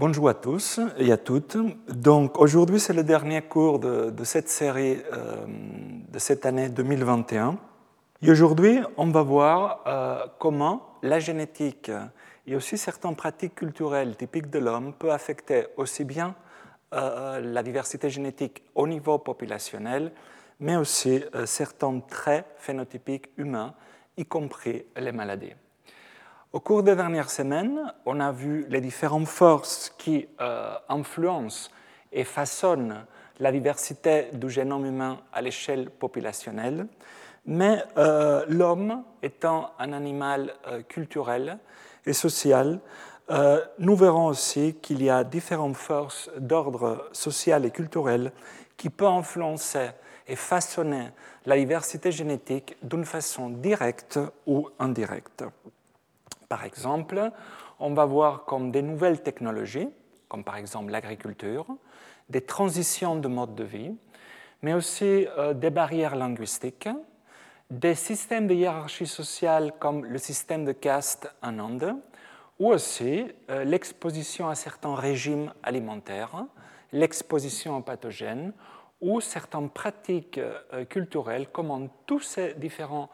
Bonjour à tous et à toutes. Donc aujourd'hui, c'est le dernier cours de cette série de cette année 2021. Et aujourd'hui, on va voir comment la génétique et aussi certaines pratiques culturelles typiques de l'homme peuvent affecter aussi bien la diversité génétique au niveau populationnel, mais aussi certains traits phénotypiques humains, y compris les maladies. Au cours des dernières semaines, on a vu les différentes forces qui influencent et façonnent la diversité du génome humain à l'échelle populationnelle, mais l'homme étant un animal culturel et social, nous verrons aussi qu'il y a différentes forces d'ordre social et culturel qui peuvent influencer et façonner la diversité génétique d'une façon directe ou indirecte. Par exemple, on va voir comme des nouvelles technologies, comme par exemple l'agriculture, des transitions de mode de vie, mais aussi des barrières linguistiques, des systèmes de hiérarchie sociale comme le système de caste en Inde, ou aussi l'exposition à certains régimes alimentaires, l'exposition aux pathogènes, ou certaines pratiques culturelles, comment tous ces différents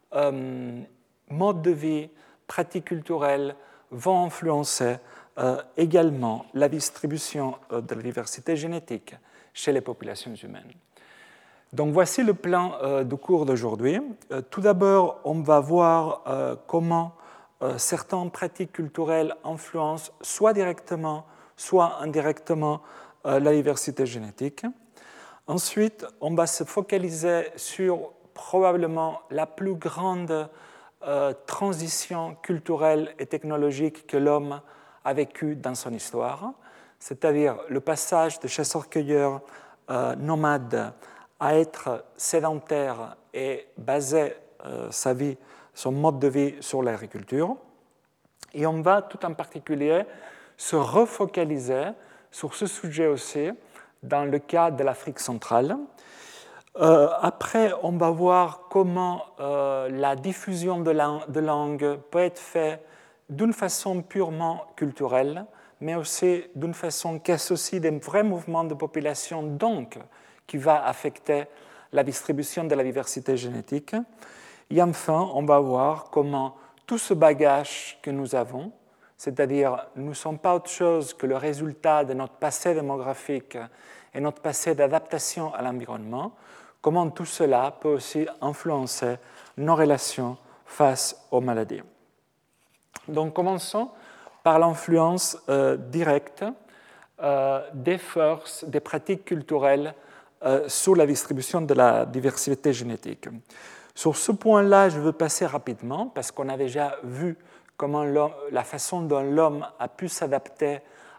modes de vie, pratiques culturelles vont influencer également la distribution de la diversité génétique chez les populations humaines. Donc voici le plan du cours d'aujourd'hui. Tout d'abord, on va voir comment certaines pratiques culturelles influencent soit directement, soit indirectement la diversité génétique. Ensuite, on va se focaliser sur probablement la plus grande transition culturelle et technologique que l'homme a vécue dans son histoire, c'est-à-dire le passage de chasseur-cueilleur nomade à être sédentaire et baser sa vie, son mode de vie sur l'agriculture. Et on va tout en particulier se refocaliser sur ce sujet aussi dans le cas de l'Afrique centrale. Après, on va voir comment la diffusion de langue peut être faite d'une façon purement culturelle, mais aussi d'une façon qui associe des vrais mouvements de population, donc qui va affecter la distribution de la diversité génétique. Et enfin, on va voir comment tout ce bagage que nous avons, c'est-à-dire nous ne sommes pas autre chose que le résultat de notre passé démographique et notre passé d'adaptation à l'environnement, comment tout cela peut aussi influencer nos relations face aux maladies. Donc commençons par l'influence directe des forces, des pratiques culturelles sur la distribution de la diversité génétique. Sur ce point-là, je veux passer rapidement parce qu'on a déjà vu comment la façon dont l'homme a pu s'adapter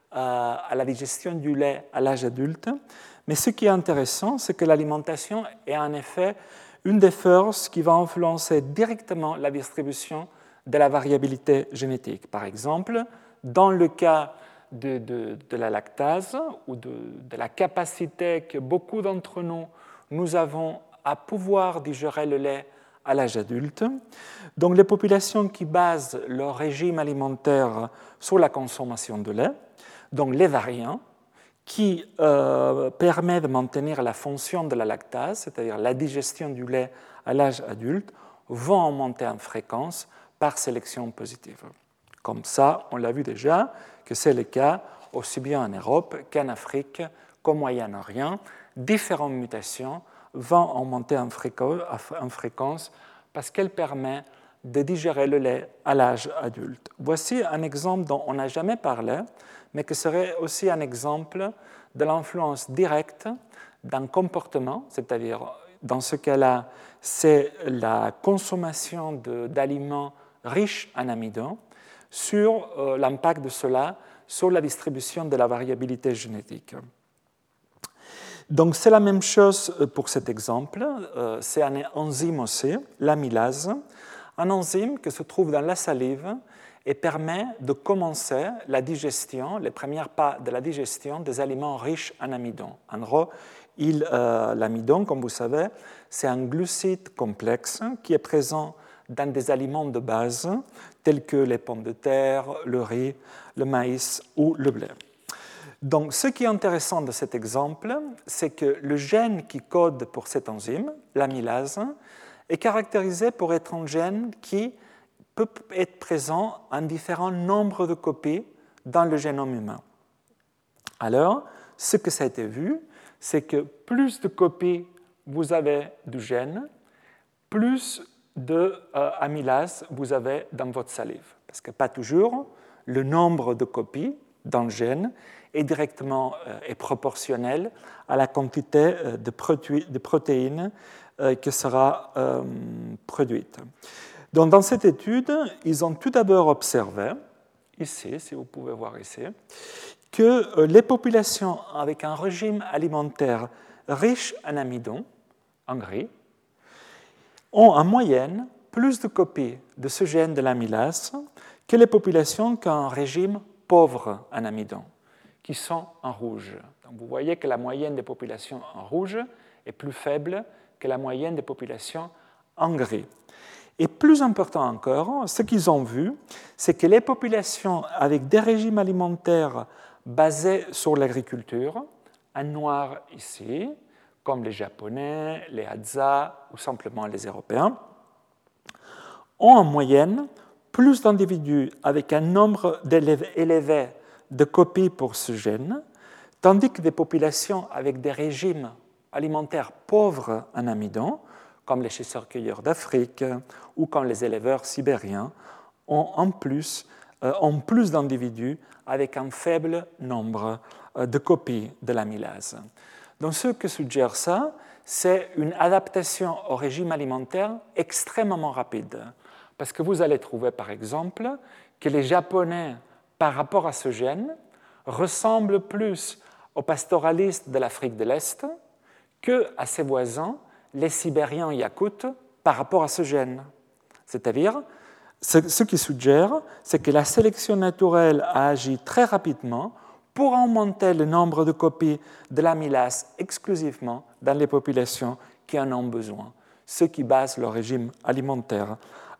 à la digestion du lait à l'âge adulte. Mais ce qui est intéressant, c'est que l'alimentation est en effet une des forces qui va influencer directement la distribution de la variabilité génétique. Par exemple, dans le cas de la lactase ou de la capacité que beaucoup d'entre nous avons à pouvoir digérer le lait à l'âge adulte, donc les populations qui basent leur régime alimentaire sur la consommation de lait, donc les variants, qui permet de maintenir la fonction de la lactase, c'est-à-dire la digestion du lait à l'âge adulte, vont augmenter en fréquence par sélection positive. Comme ça, on l'a vu déjà, que c'est le cas aussi bien en Europe qu'en Afrique, qu'au Moyen-Orient. Différentes mutations vont augmenter en fréquence parce qu'elles permettent de digérer le lait à l'âge adulte. Voici un exemple dont on n'a jamais parlé, mais qui serait aussi un exemple de l'influence directe d'un comportement, c'est-à-dire dans ce cas-là, c'est la consommation d'aliments riches en amidon, sur l'impact de cela sur la distribution de la variabilité génétique. Donc c'est la même chose pour cet exemple, c'est un enzyme aussi, l'amylase, un enzyme qui se trouve dans la salive et permet de commencer la digestion, les premiers pas de la digestion des aliments riches en amidon. En gros, l'amidon, comme vous savez, c'est un glucide complexe qui est présent dans des aliments de base tels que les pommes de terre, le riz, le maïs ou le blé. Donc, ce qui est intéressant de cet exemple, c'est que le gène qui code pour cette enzyme, l'amylase, est caractérisé pour être un gène qui peut être présent en différents nombres de copies dans le génome humain. Alors, ce que ça a été vu, c'est que plus de copies vous avez du gène, plus d'amylase vous avez dans votre salive. Parce que pas toujours, le nombre de copies dans le gène est directement et proportionnel à la quantité de protéines qui sera produite. Donc, dans cette étude, ils ont tout d'abord observé, ici, si vous pouvez voir ici, que les populations avec un régime alimentaire riche en amidon, en gris, ont en moyenne plus de copies de ce gène de l'amylase que les populations qui ont un régime pauvre en amidon, qui sont en rouge. Donc vous voyez que la moyenne des populations en rouge est plus faible que la moyenne des populations en gris. Et plus important encore, ce qu'ils ont vu, c'est que les populations avec des régimes alimentaires basés sur l'agriculture, en noir ici, comme les Japonais, les Hadza ou simplement les Européens, ont en moyenne plus d'individus avec un nombre élevé de copies pour ce gène, tandis que des populations avec des régimes alimentaires pauvres en amidon, comme les chasseurs-cueilleurs d'Afrique ou comme les éleveurs sibériens, ont plus d'individus avec un faible nombre de copies de l'amylase. Donc ce que suggère ça, c'est une adaptation au régime alimentaire extrêmement rapide. Parce que vous allez trouver, par exemple, que les Japonais, par rapport à ce gène, ressemblent plus aux pastoralistes de l'Afrique de l'Est qu'à ses voisins, les Sibériens Yakoutes, par rapport à ce gène. C'est-à-dire, ce qui suggère, c'est que la sélection naturelle a agi très rapidement pour augmenter le nombre de copies de l'amylase exclusivement dans les populations qui en ont besoin, ceux qui basent leur régime alimentaire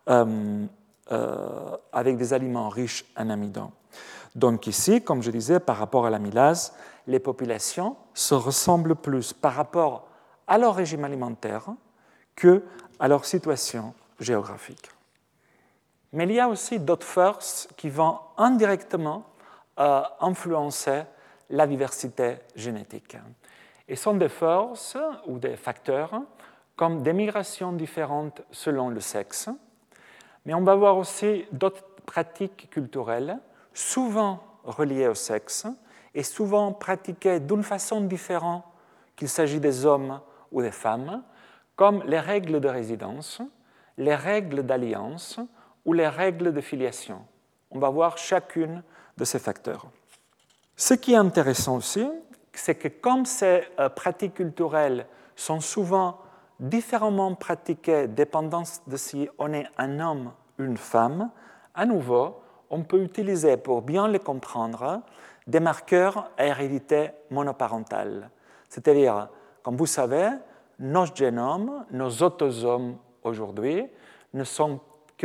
avec des aliments riches en amidon. Donc ici, comme je disais, par rapport à l'amylase, les populations se ressemblent plus par rapport à leur régime alimentaire qu'à leur situation géographique. Mais il y a aussi d'autres forces qui vont indirectement influencer la diversité génétique. Et sont des forces ou des facteurs comme des migrations différentes selon le sexe, mais on va voir aussi d'autres pratiques culturelles, souvent reliées au sexe et souvent pratiquées d'une façon différente qu'il s'agit des hommes ou des femmes, comme les règles de résidence, les règles d'alliance ou les règles de filiation. On va voir chacune de ces facteurs. Ce qui est intéressant aussi, c'est que comme ces pratiques culturelles sont souvent différemment pratiquées dépendant de si on est un homme ou une femme, à nouveau, on peut utiliser pour bien les comprendre des marqueurs à hérédité monoparentale. C'est-à-dire, comme vous savez, nos génomes, nos autosomes aujourd'hui, ne sont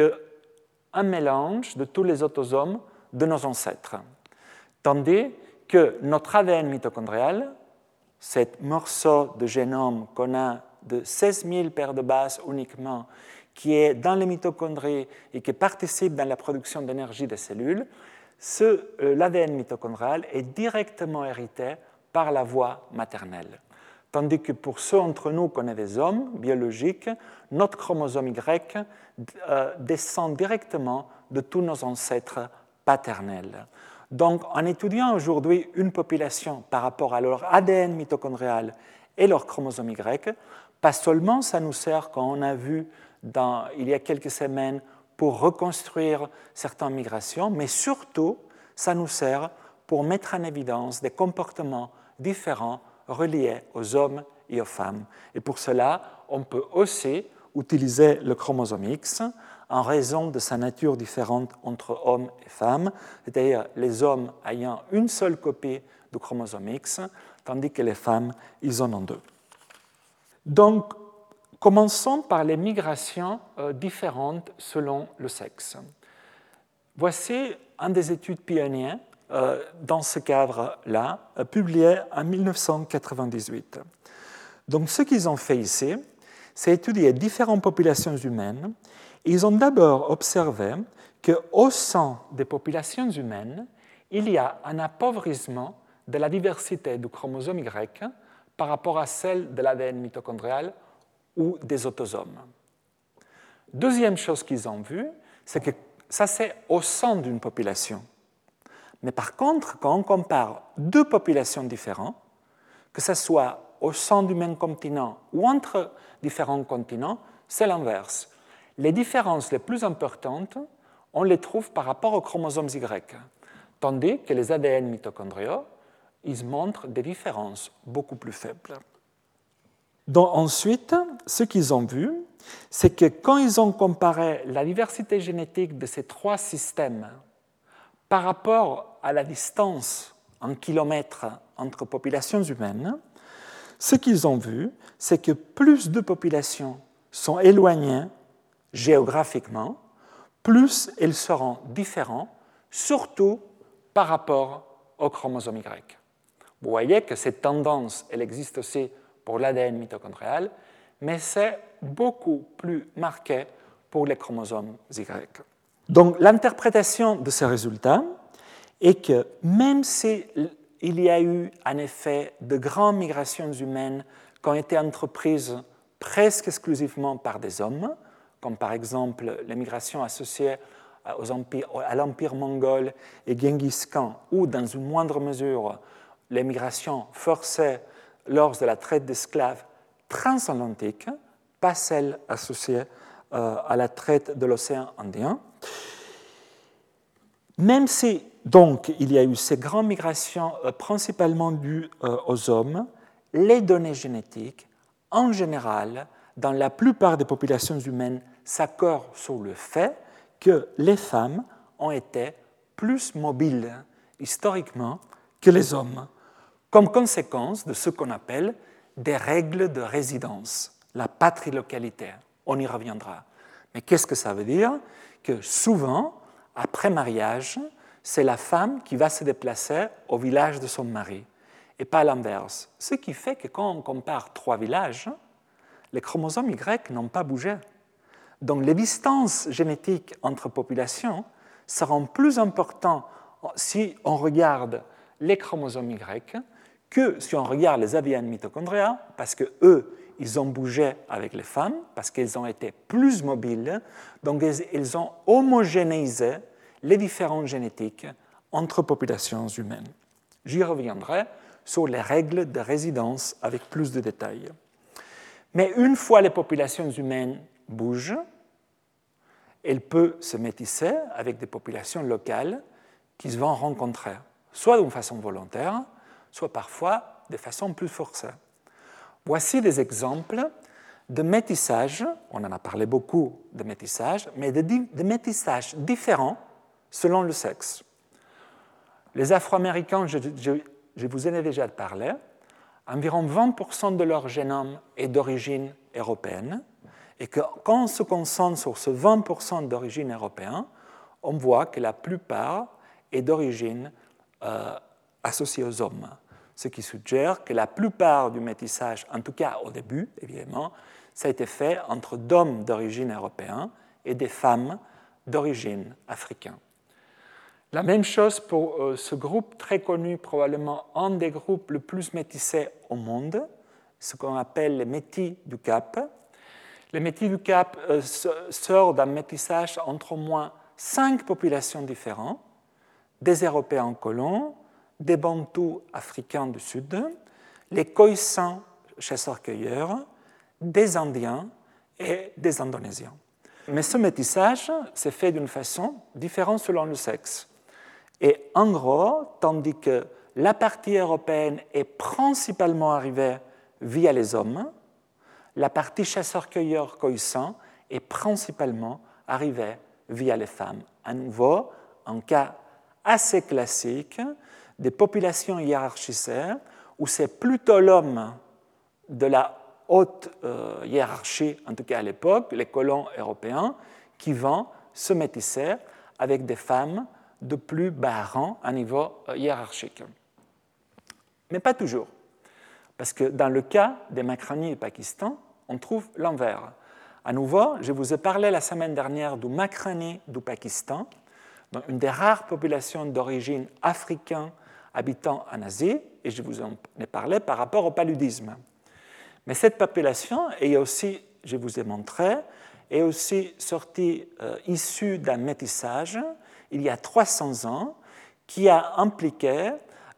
qu'un mélange de tous les autosomes de nos ancêtres. Tandis que notre ADN mitochondrial, ce morceau de génome qu'on a de 16 000 paires de bases uniquement, qui est dans les mitochondries et qui participe dans la production d'énergie des cellules, l'ADN mitochondrial est directement hérité par la voie maternelle. Tandis que pour ceux d'entre nous qu'on est des hommes biologiques, notre chromosome Y descend directement de tous nos ancêtres paternels. Donc, en étudiant aujourd'hui une population par rapport à leur ADN mitochondrial et leur chromosome Y, pas seulement ça nous sert, quand on a vu il y a quelques semaines, pour reconstruire certaines migrations, mais surtout, ça nous sert pour mettre en évidence des comportements différents reliés aux hommes et aux femmes. Et pour cela, on peut aussi utiliser le chromosome X en raison de sa nature différente entre hommes et femmes, c'est-à-dire les hommes ayant une seule copie du chromosome X, tandis que les femmes, ils en ont deux. Donc, commençons par les migrations différentes selon le sexe. Voici une des études pionnières dans ce cadre-là, publié en 1998. Donc ce qu'ils ont fait ici, c'est étudier différentes populations humaines. Ils ont d'abord observé qu'au sein des populations humaines, il y a un appauvrissement de la diversité du chromosome Y par rapport à celle de l'ADN mitochondrial ou des autosomes. Deuxième chose qu'ils ont vue, c'est que ça c'est au sein d'une population. Mais par contre, quand on compare deux populations différentes, que ce soit au sein du même continent ou entre différents continents, c'est l'inverse. Les différences les plus importantes, on les trouve par rapport aux chromosomes Y, tandis que les ADN mitochondriaux, ils montrent des différences beaucoup plus faibles. Donc, ensuite, ce qu'ils ont vu, c'est que quand ils ont comparé la diversité génétique de ces trois systèmes par rapport à la distance en kilomètres entre populations humaines, ce qu'ils ont vu, c'est que plus de populations sont éloignées géographiquement, plus elles seront différentes, surtout par rapport au chromosome Y. Vous voyez que cette tendance, elle existe aussi pour l'ADN mitochondrial, mais c'est beaucoup plus marqué pour les chromosomes Y. Donc l'interprétation de ces résultats est que même s'il y a eu en effet de grandes migrations humaines qui ont été entreprises presque exclusivement par des hommes, comme par exemple les migrations associées à l'Empire mongol et Genghis Khan, ou dans une moindre mesure les migrations forcées lors de la traite d'esclaves transatlantique, pas celles associées à la traite de l'océan Indien. Même si donc il y a eu ces grandes migrations principalement dues aux hommes, les données génétiques, en général, dans la plupart des populations humaines, s'accordent sur le fait que les femmes ont été plus mobiles historiquement que les hommes, comme conséquence de ce qu'on appelle des règles de résidence, la patrilocalité. On y reviendra. Mais qu'est-ce que ça veut dire? Que souvent, après mariage, c'est la femme qui va se déplacer au village de son mari, et pas l'inverse. Ce qui fait que quand on compare trois villages, les chromosomes Y n'ont pas bougé. Donc les distances génétiques entre populations seront plus importantes si on regarde les chromosomes Y que si on regarde les ADN mitochondriens, parce qu'eux, ils ont bougé avec les femmes, parce qu'ils ont été plus mobiles, donc ils ont homogénéisé les différences génétiques entre populations humaines. J'y reviendrai sur les règles de résidence avec plus de détails. Mais une fois les populations humaines bougent, elles peuvent se métisser avec des populations locales qui se vont rencontrer, soit d'une façon volontaire, soit parfois de façon plus forcée. Voici des exemples de métissage, on en a parlé beaucoup de métissage, mais de métissage différents selon le sexe. Les Afro-Américains, je vous en ai déjà parlé, environ 20% de leur génome est d'origine européenne, et que quand on se concentre sur ce 20% d'origine européenne, on voit que la plupart est d'origine associée aux hommes, ce qui suggère que la plupart du métissage, en tout cas au début, évidemment, ça a été fait entre d'hommes d'origine européenne et des femmes d'origine africaine. La même chose pour ce groupe très connu, probablement un des groupes les plus métissés au monde, ce qu'on appelle les Métis du Cap. Les Métis du Cap sortent d'un métissage entre au moins 5 populations différentes, des Européens colons, des Bantous africains du Sud, les Khoisan chasseurs-cueilleurs, des Indiens et des Indonésiens. Mais ce métissage s'est fait d'une façon différente selon le sexe. Et en gros, tandis que la partie européenne est principalement arrivée via les hommes, la partie chasseurs-cueilleurs Khoisan est principalement arrivée via les femmes. À nouveau, un cas assez classique des populations hiérarchisées où c'est plutôt l'homme de la haute hiérarchie, en tout cas à l'époque, les colons européens, qui vont se métisser avec des femmes de plus bas rang à niveau hiérarchique. Mais pas toujours, parce que dans le cas des Macranie du Pakistan, on trouve l'envers. À nouveau, je vous ai parlé la semaine dernière du Macranie du Pakistan, donc une des rares populations d'origine africaine habitant en Asie, et je vous en ai parlé par rapport au paludisme. Mais cette population est aussi, je vous ai montré, est aussi issue d'un métissage il y a 300 ans qui a impliqué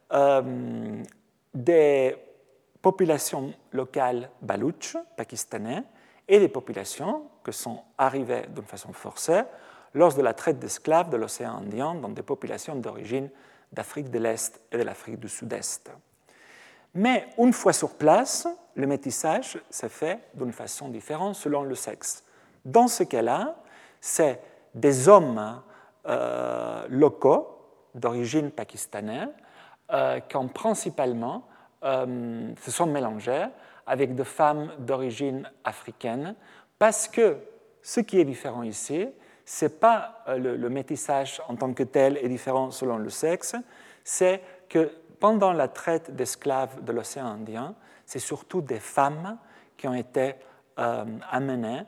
des populations locales baloutches, pakistanais, et des populations qui sont arrivées d'une façon forcée lors de la traite d'esclaves de l'océan Indien dans des populations d'origine d'Afrique de l'Est et de l'Afrique du Sud-Est. Mais une fois sur place, le métissage se fait d'une façon différente selon le sexe. Dans ce cas-là, c'est des hommes locaux d'origine pakistanaise qui ont principalement se sont mélangés avec des femmes d'origine africaine parce que ce qui est différent ici, ce n'est pas le métissage en tant que tel est différent selon le sexe, c'est que pendant la traite d'esclaves de l'océan Indien, c'est surtout des femmes qui ont été amenées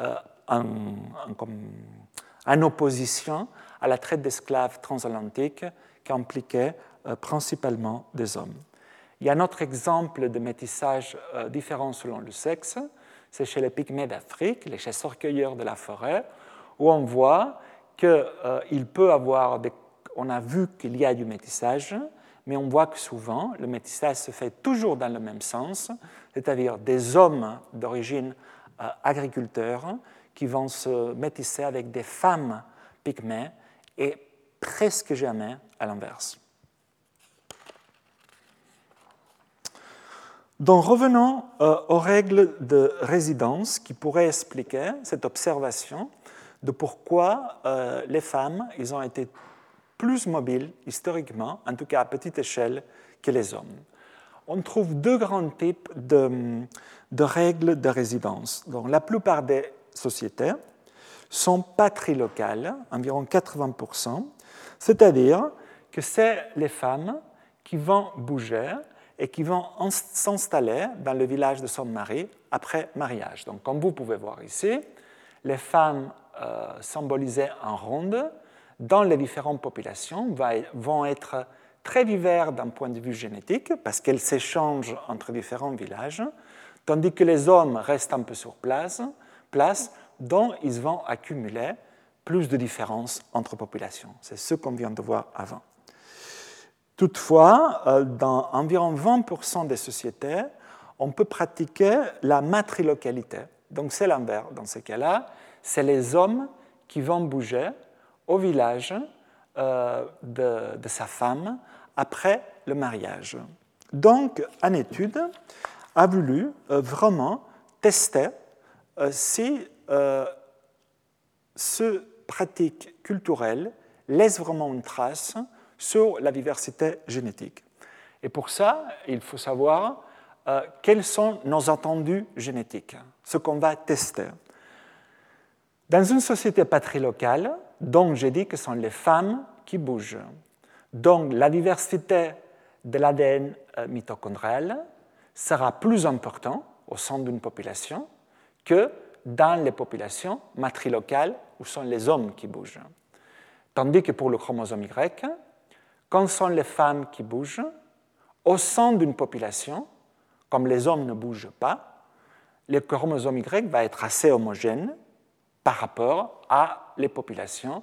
en opposition à la traite d'esclaves transatlantique qui impliquait principalement des hommes. Il y a un autre exemple de métissage différent selon le sexe, c'est chez les Pygmées d'Afrique, les chasseurs-cueilleurs de la forêt, où on voit qu'il peut avoir on a vu qu'il y a du métissage, mais on voit que souvent, le métissage se fait toujours dans le même sens, c'est-à-dire des hommes d'origine agriculteurs qui vont se métisser avec des femmes pygmées et presque jamais à l'inverse. Donc revenons aux règles de résidence qui pourraient expliquer cette observation de pourquoi les femmes ils ont été plus mobiles historiquement, en tout cas à petite échelle, que les hommes. On trouve deux grands types de règles de résidence. Donc, la plupart des sociétés sont patrilocales, environ 80%, c'est-à-dire que c'est les femmes qui vont bouger et qui vont s'installer dans le village de son mari après mariage. Donc, comme vous pouvez voir ici, les femmes symbolisées en ronde dans les différentes populations vont être très divers d'un point de vue génétique parce qu'elles s'échangent entre différents villages, tandis que les hommes restent un peu sur place dont ils vont accumuler plus de différences entre populations. C'est ce qu'on vient de voir avant. Toutefois, dans environ 20% des sociétés, on peut pratiquer la matrilocalité. Donc c'est l'inverse. Dans ce cas-là, c'est les hommes qui vont bouger au village de sa femme après le mariage. Donc, une étude a voulu vraiment tester si ce pratique culturelle laisse vraiment une trace sur la diversité génétique. Et pour ça, il faut savoir quels sont nos attendus génétiques, ce qu'on va tester. Dans une société patrilocale, donc j'ai dit que ce sont les femmes qui bougent. Donc la diversité de l'ADN mitochondrial sera plus importante au sein d'une population que dans les populations matrilocales où sont les hommes qui bougent. Tandis que pour le chromosome Y, quand sont les femmes qui bougent, au sein d'une population, comme les hommes ne bougent pas, le chromosome Y va être assez homogène par rapport à les populations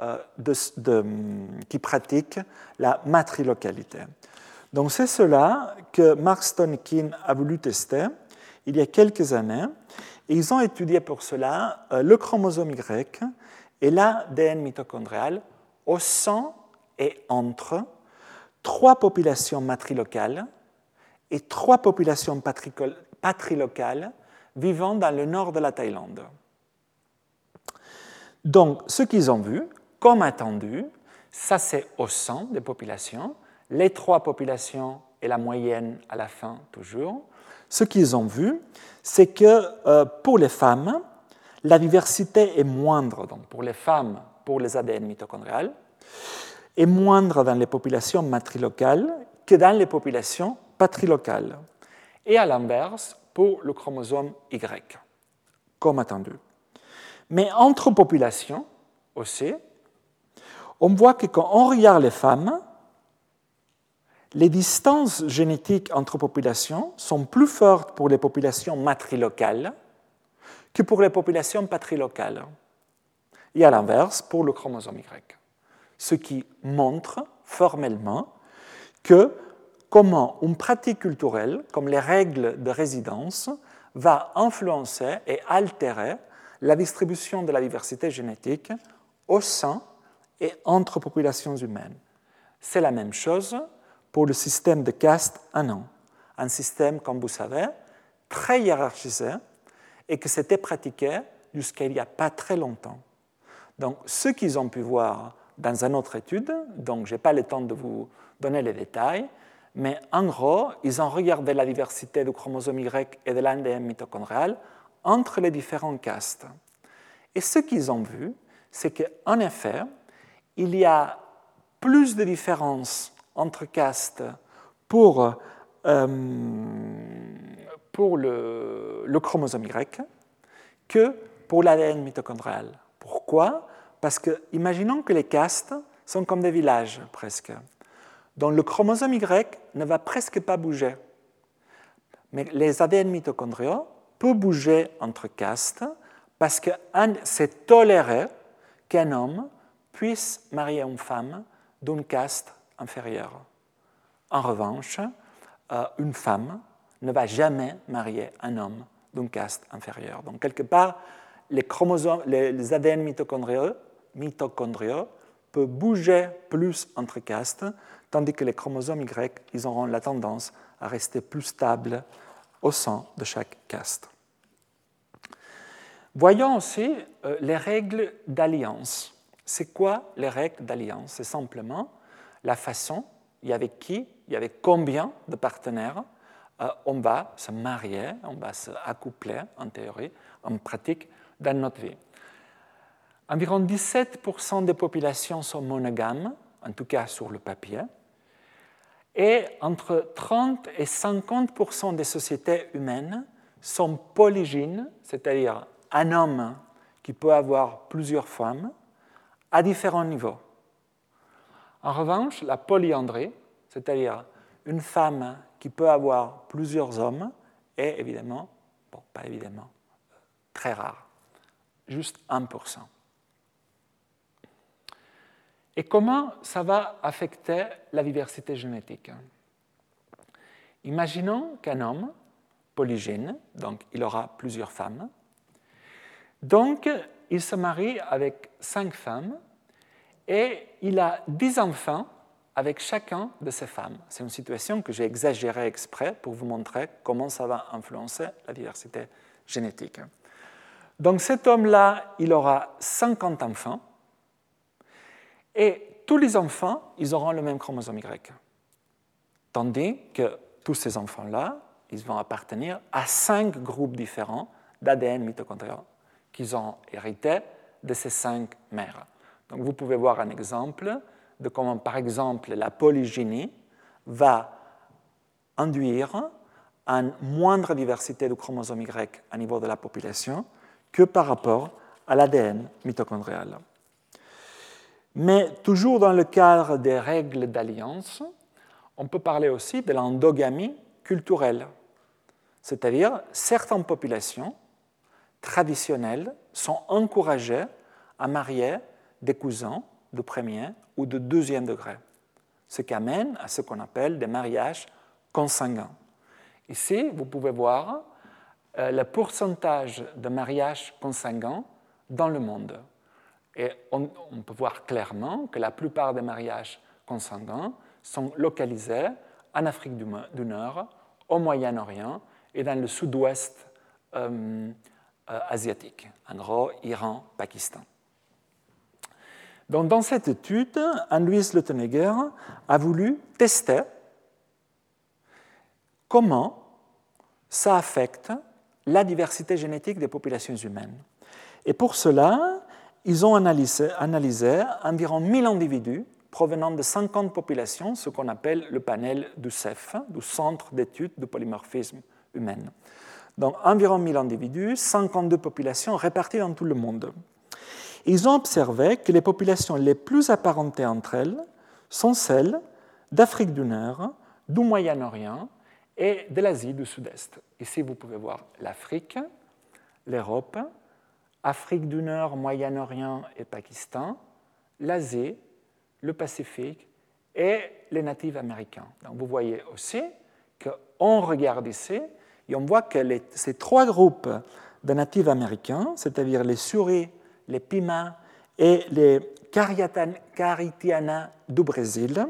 qui pratiquent la matrilocalité. Donc c'est cela que Mark Stonikin a voulu tester il y a quelques années. Et ils ont étudié pour cela le chromosome Y et l'ADN mitochondrial au sein et entre 3 populations matrilocales et 3 populations patrilocales vivant dans le nord de la Thaïlande. Donc, ce qu'ils ont vu, comme attendu, ça c'est au sein des populations, les 3 populations et la moyenne à la fin toujours. Ce qu'ils ont vu, c'est que pour les femmes, la diversité est moindre. Donc, pour les femmes, pour les ADN mitochondriales, est moindre dans les populations matrilocales que dans les populations patrilocales. Et à l'inverse pour le chromosome Y, comme attendu. Mais entre populations aussi, on voit que quand on regarde les femmes, les distances génétiques entre populations sont plus fortes pour les populations matrilocales que pour les populations patrilocales. Et à l'inverse pour le chromosome Y. Ce qui montre formellement que comment une pratique culturelle, comme les règles de résidence, va influencer et altérer la distribution de la diversité génétique au sein et entre populations humaines. C'est la même chose pour le système de caste annan, un système, comme vous savez, très hiérarchisé et que s'était pratiqué jusqu'à il n'y a pas très longtemps. Donc, ce qu'ils ont pu voir dans une autre étude, donc je n'ai pas le temps de vous donner les détails, mais en gros, ils ont regardé la diversité du chromosome Y et de l'ADN mitochondrial entre les différents castes. Et ce qu'ils ont vu, c'est qu'en effet, il y a plus de différences entre castes pour le chromosome Y que pour l'ADN mitochondrial. Pourquoi ? Parce que, imaginons que les castes sont comme des villages, presque, dont le chromosome Y ne va presque pas bouger. Mais les ADN mitochondriaux peuvent bouger entre castes parce que c'est toléré qu'un homme puisse marier une femme d'une caste inférieure. En revanche, une femme ne va jamais marier un homme d'une caste inférieure. Donc, quelque part, les ADN mitochondriaux peuvent bouger plus entre castes, tandis que les chromosomes Y, ils auront la tendance à rester plus stables au sein de chaque caste. Voyons aussi les règles d'alliance. C'est quoi les règles d'alliance? C'est simplement la façon, il y avait qui, il y avait combien de partenaires on va se marier, on va se accoupler, en théorie, en pratique, dans notre vie. Environ 17% des populations sont monogames, en tout cas sur le papier, et entre 30 et 50% des sociétés humaines sont polygynes, c'est-à-dire un homme qui peut avoir plusieurs femmes, à différents niveaux. En revanche, la polyandrie, c'est-à-dire une femme qui peut avoir plusieurs hommes, est évidemment, bon, pas évidemment, très rare, juste 1%. Et comment ça va affecter la diversité génétique? Imaginons qu'un homme polygyne, donc il aura plusieurs femmes, donc il se marie avec 5 femmes et il a 10 enfants avec chacun de ces femmes. C'est une situation que j'ai exagérée exprès pour vous montrer comment ça va influencer la diversité génétique. Donc cet homme-là, il aura 50 enfants et tous les enfants, ils auront le même chromosome Y. Tandis que tous ces enfants-là, ils vont appartenir à 5 groupes différents d'ADN mitochondrial qu'ils ont hérité de ces 5 mères. Donc vous pouvez voir un exemple de comment, par exemple, la polygynie va induire une moindre diversité du chromosome Y à niveau de la population que par rapport à l'ADN mitochondrial. Mais toujours dans le cadre des règles d'alliance, on peut parler aussi de l'endogamie culturelle, c'est-à-dire certaines populations traditionnelles sont encouragées à marier des cousins de premier ou de deuxième degré, ce qui amène à ce qu'on appelle des mariages consanguins. Ici, vous pouvez voir le pourcentage de mariages consanguins dans le monde. Et on peut voir clairement que la plupart des mariages consanguins sont localisés en Afrique du Nord, au Moyen-Orient et dans le sud-ouest asiatique, en gros Iran, Pakistan. Donc, dans cette étude, Anne-Louise Leutenegger a voulu tester comment ça affecte la diversité génétique des populations humaines. Et pour cela, ils ont analysé environ 1000 individus provenant de 50 populations, ce qu'on appelle le panel du CEF, du Centre d'études du polymorphisme humain. Donc environ 1000 individus, 52 populations réparties dans tout le monde. Ils ont observé que les populations les plus apparentées entre elles sont celles d'Afrique du Nord, du Moyen-Orient et de l'Asie du Sud-Est. Ici, vous pouvez voir l'Afrique, l'Europe, Afrique du Nord, Moyen-Orient et Pakistan, l'Asie, le Pacifique et les natifs américains. Donc vous voyez aussi qu'on regarde ici et on voit que ces trois groupes de natifs américains, c'est-à-dire les souris, les pimas et les caritianas du Brésil,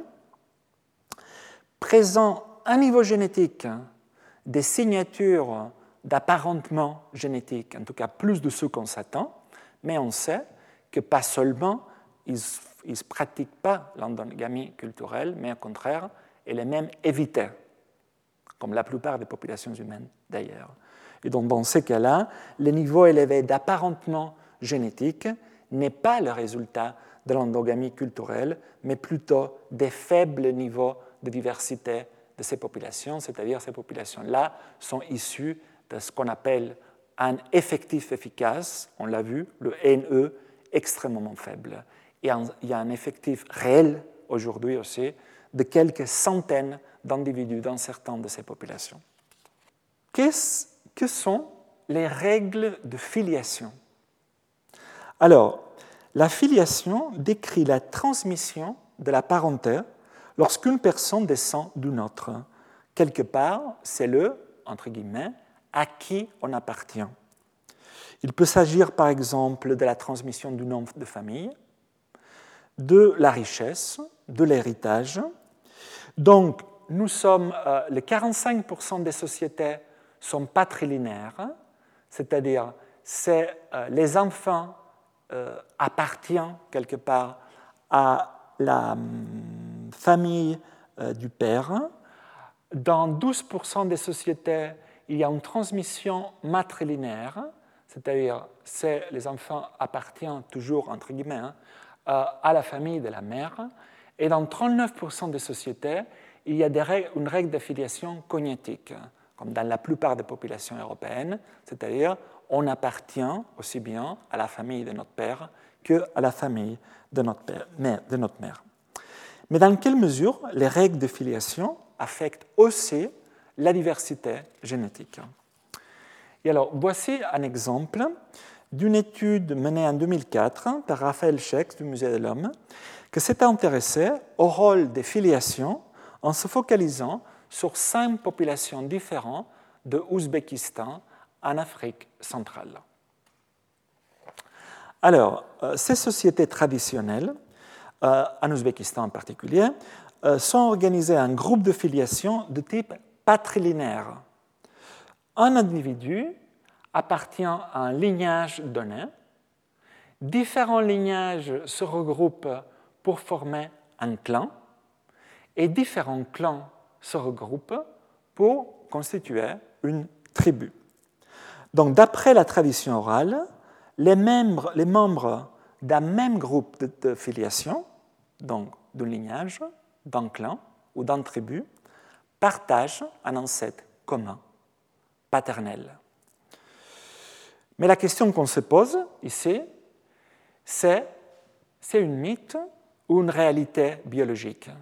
présentent à niveau génétique des signatures d'apparentement génétique, en tout cas plus de ce qu'on s'attend, mais on sait que pas seulement ils ne pratiquent pas l'endogamie culturelle, mais au contraire, elle est même évitée, comme la plupart des populations humaines d'ailleurs. Et donc dans ces cas-là, le niveau élevé d'apparentement génétique n'est pas le résultat de l'endogamie culturelle, mais plutôt des faibles niveaux de diversité de ces populations, c'est-à-dire ces populations-là sont issues de ce qu'on appelle un effectif efficace, on l'a vu, le NE, extrêmement faible. Et il y a un effectif réel aujourd'hui aussi de quelques centaines d'individus dans certaines de ces populations. Que sont les règles de filiation? Alors, la filiation décrit la transmission de la parenté lorsqu'une personne descend d'une autre. Quelque part, c'est le, entre guillemets, à qui on appartient. Il peut s'agir par exemple de la transmission du nom de famille, de la richesse, de l'héritage. Donc, nous sommes, les 45% des sociétés sont patrilinéaires, c'est-à-dire les enfants appartiennent quelque part à la famille du père. Dans 12% des sociétés, il y a une transmission matrilinéaire, c'est-à-dire les enfants appartiennent toujours, entre guillemets, à la famille de la mère. Et dans 39% des sociétés, il y a une règle d'affiliation cognatique, comme dans la plupart des populations européennes, c'est-à-dire on appartient aussi bien à la famille de notre père qu'à la famille de notre mère. Mais dans quelle mesure les règles de filiation affectent aussi la diversité génétique? Et alors, voici un exemple d'une étude menée en 2004 par Raphaël Schex du Musée de l'Homme, qui s'est intéressé au rôle des filiations en se focalisant sur 5 populations différentes de Ouzbékistan en Afrique centrale. Alors, ces sociétés traditionnelles, en Ouzbékistan en particulier, sont organisées en groupes de filiation de type patrilinéaire. Un individu appartient à un lignage donné. Différents lignages se regroupent pour former un clan et différents clans se regroupent pour constituer une tribu. Donc, d'après la tradition orale, les membres d'un même groupe de filiation, donc d'un lignage, d'un clan ou d'une tribu, partagent un ancêtre commun, paternel. Mais la question qu'on se pose ici, c'est une mythe ou une réalité biologique?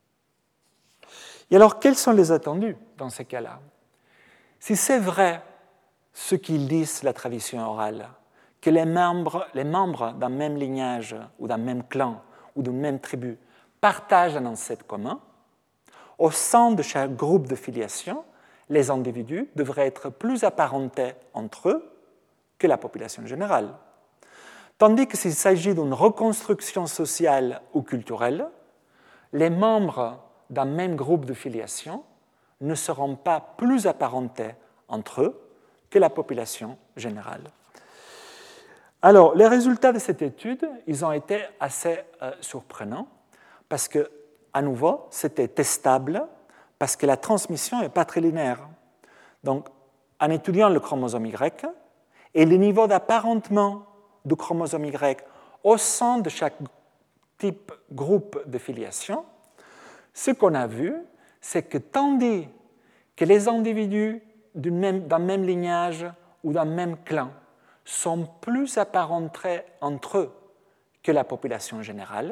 Et alors, quels sont les attendus dans ces cas-là? Si c'est vrai ce qu'ils disent la tradition orale, que les membres d'un même lignage ou d'un même clan ou d'une même tribu partagent un ancêtre commun, au sein de chaque groupe de filiation, les individus devraient être plus apparentés entre eux que la population générale. Tandis que s'il s'agit d'une reconstruction sociale ou culturelle, les membres d'un même groupe de filiation ne seront pas plus apparentés entre eux que la population générale. Alors, les résultats de cette étude, ils ont été assez surprenants parce que, à nouveau, c'était testable parce que la transmission est patrilinéaire. Donc, en étudiant le chromosome Y et le niveau d'apparentement du chromosome Y au sein de chaque type groupe de filiation, ce qu'on a vu, c'est que tandis que les individus d'un même lignage ou d'un même clan sont plus apparentés entre eux que la population générale,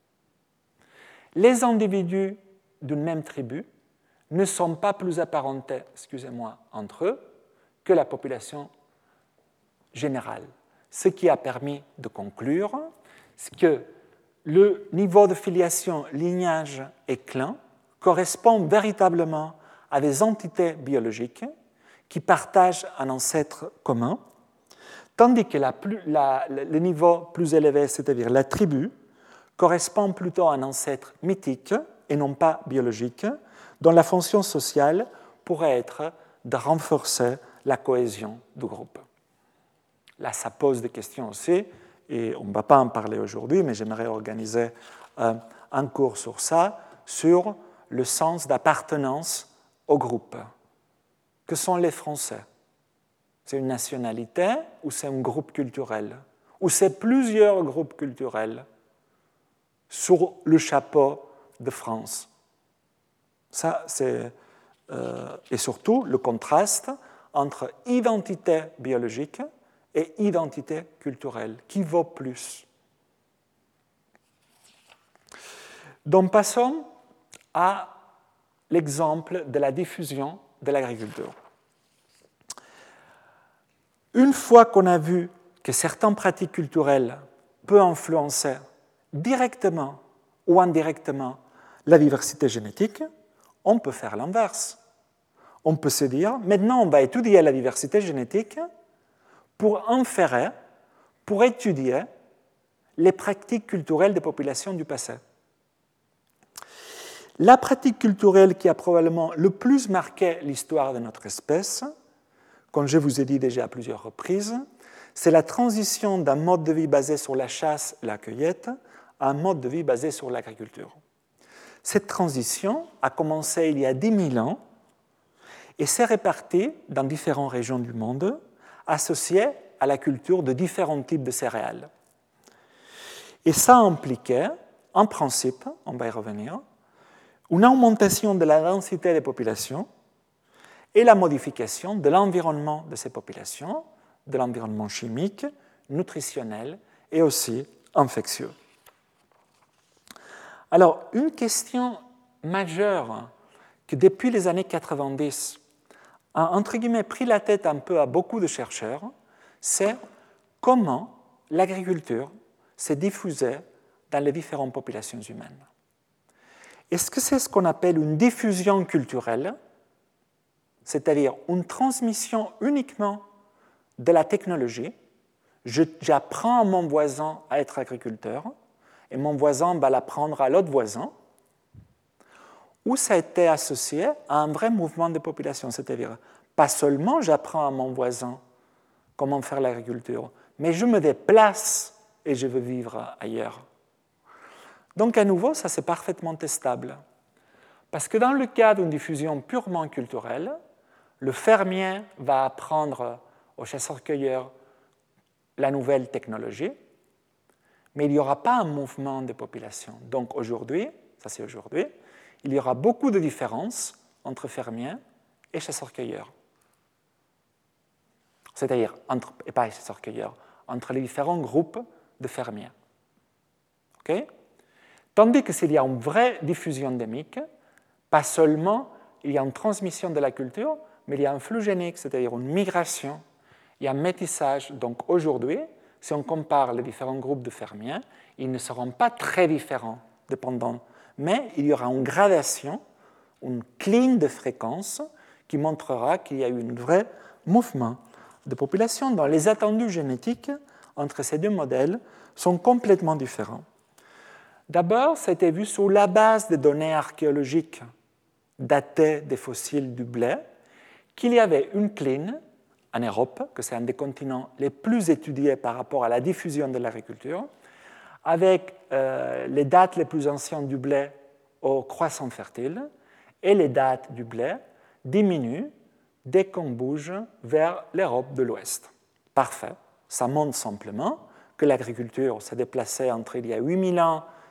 les individus d'une même tribu ne sont pas plus apparentés, entre eux que la population générale. Ce qui a permis de conclure que le niveau de filiation lignage et clan correspond véritablement à des entités biologiques qui partagent un ancêtre commun, tandis que le niveau plus élevé, c'est-à-dire la tribu, correspond plutôt à un ancêtre mythique et non pas biologique, dont la fonction sociale pourrait être de renforcer la cohésion du groupe. Là, ça pose des questions aussi, et on ne va pas en parler aujourd'hui, mais j'aimerais organiser un cours sur ça, sur le sens d'appartenance au groupe. Que sont les Français? C'est une nationalité ou c'est un groupe culturel? Ou c'est plusieurs groupes culturels sous le chapeau de France? Ça, c'est, et surtout le contraste entre identité biologique et identité culturelle. Qui vaut plus? Donc passons à l'exemple de la diffusion de l'agriculture. Une fois qu'on a vu que certaines pratiques culturelles peuvent influencer directement ou indirectement la diversité génétique, on peut faire l'inverse. On peut se dire, maintenant on va étudier la diversité génétique pour inférer, pour étudier les pratiques culturelles des populations du passé. La pratique culturelle qui a probablement le plus marqué l'histoire de notre espèce, comme je vous ai dit déjà à plusieurs reprises, c'est la transition d'un mode de vie basé sur la chasse et la cueillette à un mode de vie basé sur l'agriculture. Cette transition a commencé il y a 10 000 ans et s'est répartie dans différentes régions du monde, associée à la culture de différents types de céréales. Et ça impliquait, en principe, on va y revenir, une augmentation de la densité des populations et la modification de l'environnement de ces populations, de l'environnement chimique, nutritionnel et aussi infectieux. Alors, une question majeure que depuis les années 90 a, entre guillemets, pris la tête un peu à beaucoup de chercheurs, c'est comment l'agriculture s'est diffusée dans les différentes populations humaines. Est-ce que c'est ce qu'on appelle une diffusion culturelle, c'est-à-dire une transmission uniquement de la technologie? J'apprends à mon voisin à être agriculteur et mon voisin va l'apprendre à l'autre voisin, ou ça a été associé à un vrai mouvement de population, c'est-à-dire pas seulement j'apprends à mon voisin comment faire l'agriculture, mais je me déplace et je veux vivre ailleurs. Donc à nouveau, ça c'est parfaitement testable. Parce que dans le cas d'une diffusion purement culturelle, le fermier va apprendre aux chasseurs-cueilleurs la nouvelle technologie, mais il n'y aura pas un mouvement de population. Donc aujourd'hui, ça c'est aujourd'hui, il y aura beaucoup de différences entre fermiers et chasseurs-cueilleurs. C'est-à-dire, et pas chasseurs-cueilleurs, entre les différents groupes de fermiers. Okay? Tandis que s'il y a une vraie diffusion endémique, pas seulement il y a une transmission de la culture, mais il y a un flux génique, c'est-à-dire une migration, il y a un métissage. Donc aujourd'hui, si on compare les différents groupes de fermiers, ils ne seront pas très différents, dépendants, mais il y aura une gradation, une cligne de fréquence qui montrera qu'il y a eu un vrai mouvement de population dont les attendus génétiques entre ces deux modèles sont complètement différents. D'abord, ça a été vu sur la base des données archéologiques datées des fossiles du blé, qu'il y avait une cligne en Europe, que c'est un des continents les plus étudiés par rapport à la diffusion de l'agriculture, avec les dates les plus anciennes du blé au croissant fertile, et les dates du blé diminuent dès qu'on bouge vers l'Europe de l'Ouest. Parfait. Ça montre simplement que l'agriculture s'est déplacée entre il y a 8000 ans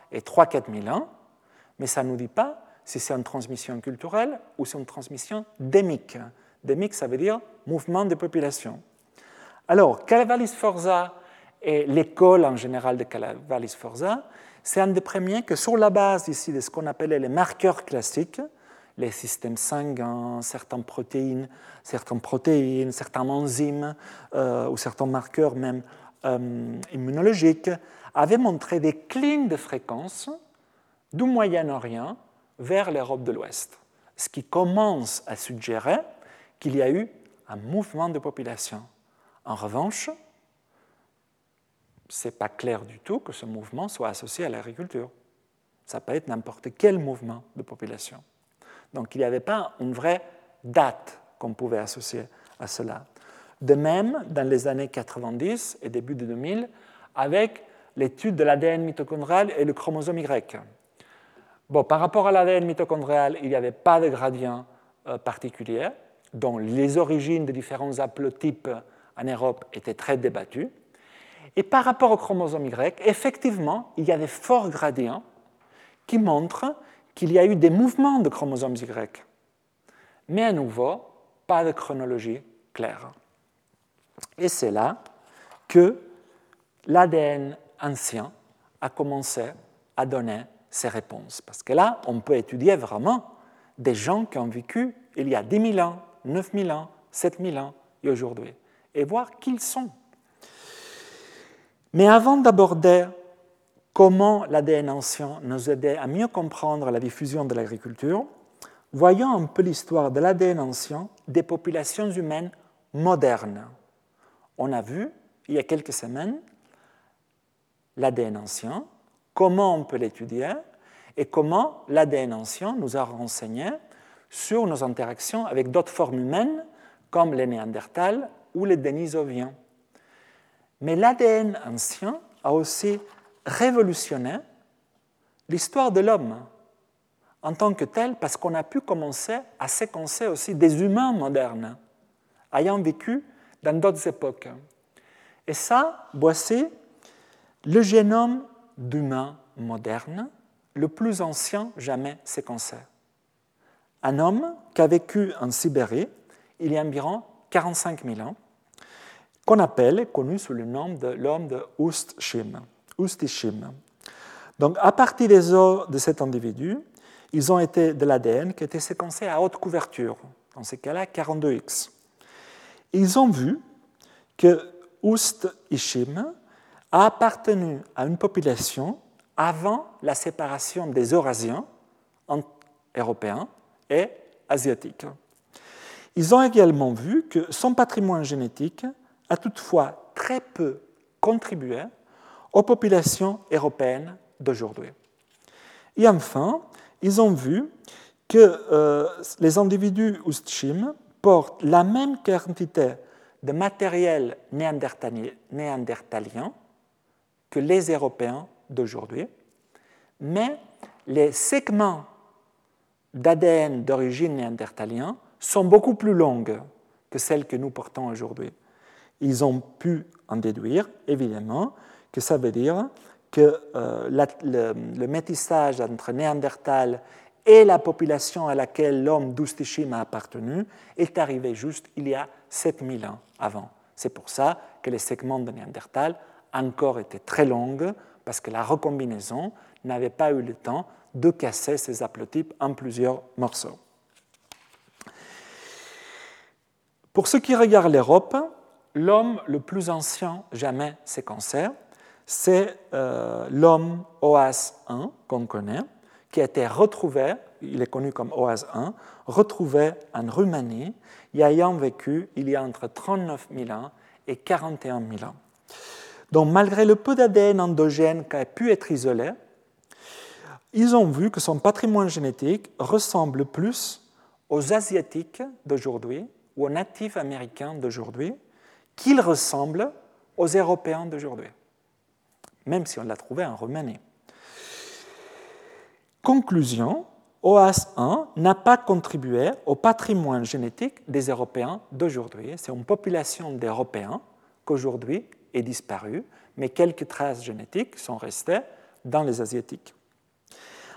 et 3-4 000 ans, mais ça ne nous dit pas si c'est une transmission culturelle ou c'est une transmission démique. Démique, ça veut dire mouvement de population. Alors, Calavalis-Forza et l'école en général de Calavalis-Forza, c'est un des premiers que sur la base ici de ce qu'on appelait les marqueurs classiques, les systèmes sanguins, certaines protéines, certains enzymes ou certains marqueurs même immunologiques, avaient montré des clines de fréquence du Moyen-Orient vers l'Europe de l'Ouest, ce qui commence à suggérer qu'il y a eu un mouvement de population. En revanche, ce n'est pas clair du tout que ce mouvement soit associé à l'agriculture. Ça peut être n'importe quel mouvement de population. Donc il n'y avait pas une vraie date qu'on pouvait associer à cela. De même, dans les années 90 et début de 2000, avec l'étude de l'ADN mitochondrial et le chromosome Y. Bon, par rapport à l'ADN mitochondrial, il n'y avait pas de gradient particulier, dont les origines des différents haplotypes en Europe étaient très débattues. Et par rapport au chromosome Y, effectivement, il y a des forts gradients qui montrent qu'il y a eu des mouvements de chromosomes Y. Mais à nouveau, pas de chronologie claire. Et c'est là que l'ADN ancien a commencé à donner ces réponses. Parce que là, on peut étudier vraiment des gens qui ont vécu il y a 10 000 ans, 9 000 ans, 7 000 ans et aujourd'hui, et voir qui ils sont. Mais avant d'aborder comment l'ADN ancien nous aidait à mieux comprendre la diffusion de l'agriculture, voyons un peu l'histoire de l'ADN ancien des populations humaines modernes. On a vu, il y a quelques semaines, l'ADN ancien, comment on peut l'étudier et comment l'ADN ancien nous a renseigné sur nos interactions avec d'autres formes humaines comme les Néandertals ou les Denisoviens. Mais l'ADN ancien a aussi révolutionné l'histoire de l'homme en tant que tel parce qu'on a pu commencer à séquencer aussi des humains modernes ayant vécu dans d'autres époques. Et ça, voici le génome d'humains modernes le plus ancien jamais séquencé. Un homme qui a vécu en Sibérie il y a environ 45 000 ans, qu'on appelle, connu sous le nom de l'homme de Ust-Shim. Donc, à partir des os de cet individu, ils ont été de l'ADN qui a été séquencé à haute couverture, dans ce cas-là 42X. Ils ont vu que Ust-Ishim a appartenu à une population avant la séparation des Eurasiens, européens et asiatiques. Ils ont également vu que son patrimoine génétique a toutefois très peu contribué aux populations européennes d'aujourd'hui. Et enfin, ils ont vu que les individus Ust-Shim portent la même quantité de matériel néandertalien que les Européens d'aujourd'hui, mais les segments d'ADN d'origine néandertalien sont beaucoup plus longues que celles que nous portons aujourd'hui. Ils ont pu en déduire, évidemment, que ça veut dire que le métissage entre Néandertal et la population à laquelle l'homme d'Ust-Ishim a appartenu est arrivé juste il y a 7000 ans avant. C'est pour ça que les segments de Néandertal encore étaient très longues, parce que la recombinaison n'avait pas eu le temps de casser ces haplotypes en plusieurs morceaux. Pour ce qui regarde l'Europe, l'homme le plus ancien jamais séquencé, c'est l'homme OAS1 qu'on connaît, qui a été retrouvé, il est connu comme OAS1, retrouvé en Roumanie, y ayant vécu il y a entre 39 000 ans et 41 000 ans. Donc malgré le peu d'ADN endogène qui a pu être isolé, ils ont vu que son patrimoine génétique ressemble plus aux Asiatiques d'aujourd'hui ou aux natifs américains d'aujourd'hui qu'il ressemble aux Européens d'aujourd'hui, même si on l'a trouvé en Roumanie. Conclusion, OAS1 n'a pas contribué au patrimoine génétique des Européens d'aujourd'hui. C'est une population d'Européens qu'aujourd'hui est disparue, mais quelques traces génétiques sont restées dans les Asiatiques.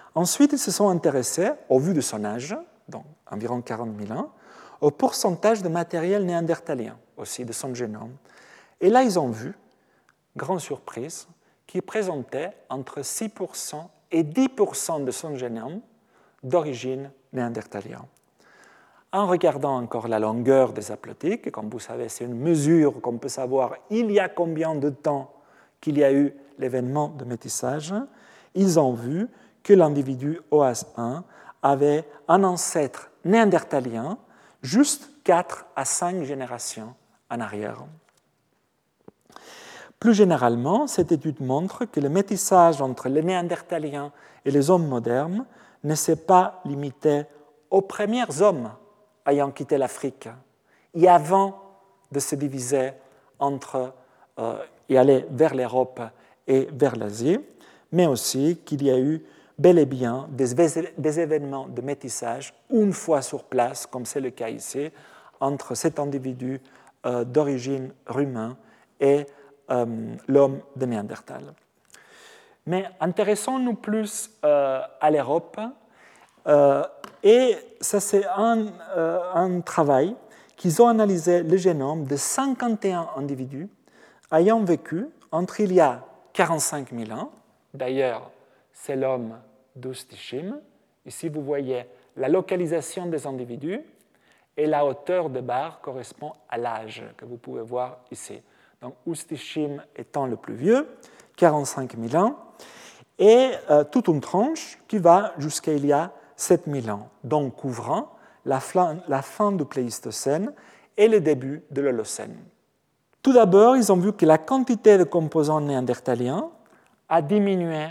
Ensuite, ils se sont intéressés, au vu de son âge, donc environ 40 000 ans, au pourcentage de matériel néandertalien, aussi de son génome. Et là, ils ont vu, grande surprise, qu'il présentait entre 6% et 10% de son génome d'origine néandertalienne. En regardant encore la longueur des haplotyques, comme vous savez, c'est une mesure qu'on peut savoir il y a combien de temps qu'il y a eu l'événement de métissage, ils ont vu que l'individu OAS1 avait un ancêtre néandertalien juste 4 à 5 générations en arrière. Plus généralement, cette étude montre que le métissage entre les néandertaliens et les hommes modernes ne s'est pas limité aux premiers hommes ayant quitté l'Afrique et avant de se diviser et aller vers l'Europe et vers l'Asie, mais aussi qu'il y a eu bel et bien des événements de métissage une fois sur place, comme c'est le cas ici, entre cet individu d'origine roumaine et l'homme de Néandertal. Mais intéressons-nous plus à l'Europe, et ça c'est un travail qu'ils ont analysé le génome de 51 individus ayant vécu entre il y a 45 000 ans, d'ailleurs c'est l'homme d'Ustishim, ici vous voyez la localisation des individus et la hauteur de barre correspond à l'âge que vous pouvez voir ici. Donc Ustishim étant le plus vieux, 45 000 ans, et toute une tranche qui va jusqu'à il y a 7 000 ans, donc couvrant la fin du Pléistocène et le début de l'Holocène. Tout d'abord, ils ont vu que la quantité de composants néandertaliens a diminué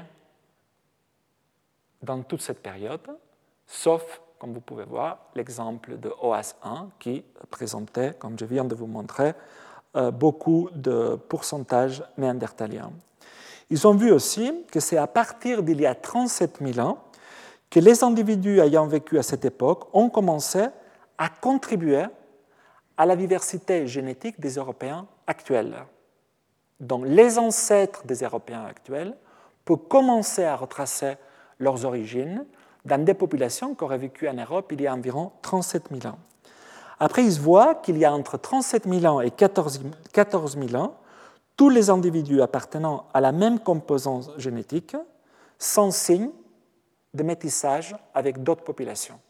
dans toute cette période, sauf, comme vous pouvez voir, l'exemple de OAS1 qui présentait, comme je viens de vous montrer, beaucoup de pourcentages néandertaliens. Ils ont vu aussi que c'est à partir d'il y a 37 000 ans que les individus ayant vécu à cette époque ont commencé à contribuer à la diversité génétique des Européens actuels. Donc les ancêtres des Européens actuels peuvent commencer à retracer leurs origines dans des populations qui auraient vécu en Europe il y a environ 37 000 ans. Après, ils voient qu'il y a entre 37 000 ans et 14 000 ans, tous les individus appartenant à la même composante génétique sans signe de métissage avec d'autres populations.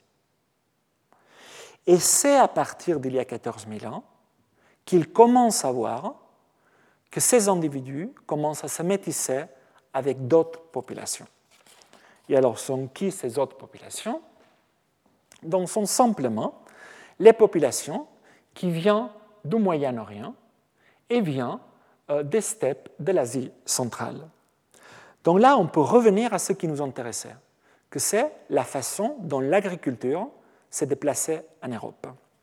Et c'est à partir d'il y a 14 000 ans qu'ils commencent à voir que ces individus commencent à se métisser avec d'autres populations. Et alors, sont qui ces autres populations? Donc, sont simplement les populations qui viennent du Moyen-Orient et viennent des steppes de l'Asie centrale. Donc là, on peut revenir à ce qui nous intéressait, que c'est la façon dont l'agriculture s'est déplacée en Europe.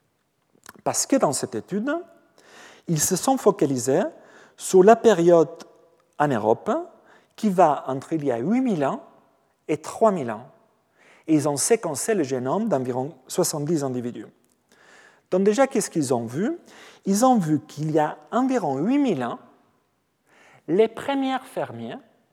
Parce que dans cette étude, ils se sont focalisés sur la période en Europe qui va entre il y a 8000 ans et 3000 ans. Et ils ont séquencé le génome d'environ 70 individus. Donc déjà, qu'est-ce qu'ils ont vu? Ils ont vu qu'il y a environ 8000 ans, les premiers fermiers,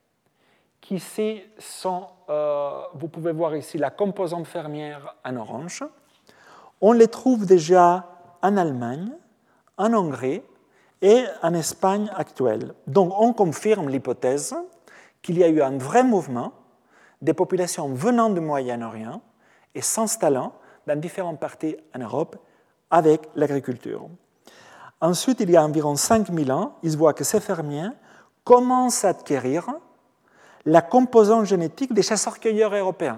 qui sont, vous pouvez voir ici la composante fermière en orange, on les trouve déjà en Allemagne, en Hongrie et en Espagne actuelle. Donc on confirme l'hypothèse qu'il y a eu un vrai mouvement des populations venant du Moyen-Orient et s'installant dans différentes parties en Europe avec l'agriculture. Ensuite, il y a environ 5000 ans, ils voient que ces fermiers commencent à acquérir la composante génétique des chasseurs-cueilleurs européens.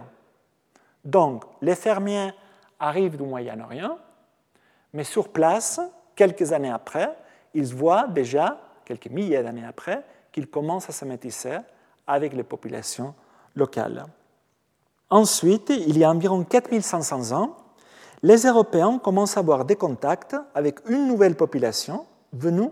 Donc, les fermiers arrivent du Moyen-Orient, mais sur place, quelques années après, ils voient déjà, quelques milliers d'années après, qu'ils commencent à se métisser avec les populations locales. Ensuite, il y a environ 4500 ans, les Européens commencent à avoir des contacts avec une nouvelle population venue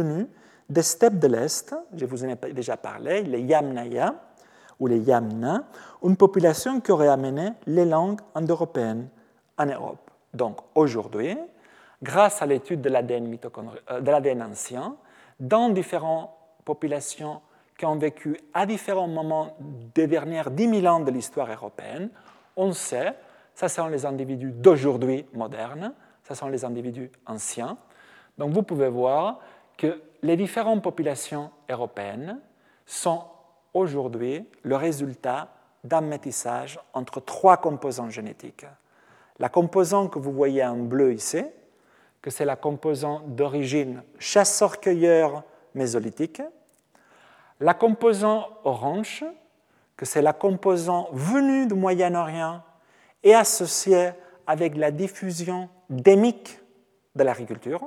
des steppes de l'Est, je vous en ai déjà parlé, les Yamnaya ou les Yamna, une population qui aurait amené les langues indo-européennes en Europe. Donc aujourd'hui, grâce à l'étude de l'ADN ancien, dans différentes populations qui ont vécu à différents moments des dernières 10 000 ans de l'histoire européenne. On sait, ça sont les individus d'aujourd'hui modernes, ça sont les individus anciens. Donc vous pouvez voir que les différentes populations européennes sont aujourd'hui le résultat d'un métissage entre 3 composants génétiques. La composante que vous voyez en bleu ici, que c'est la composante d'origine chasseur-cueilleur mésolithique, la composante orange, que c'est la composante venue du Moyen-Orient et associée avec la diffusion démique de l'agriculture,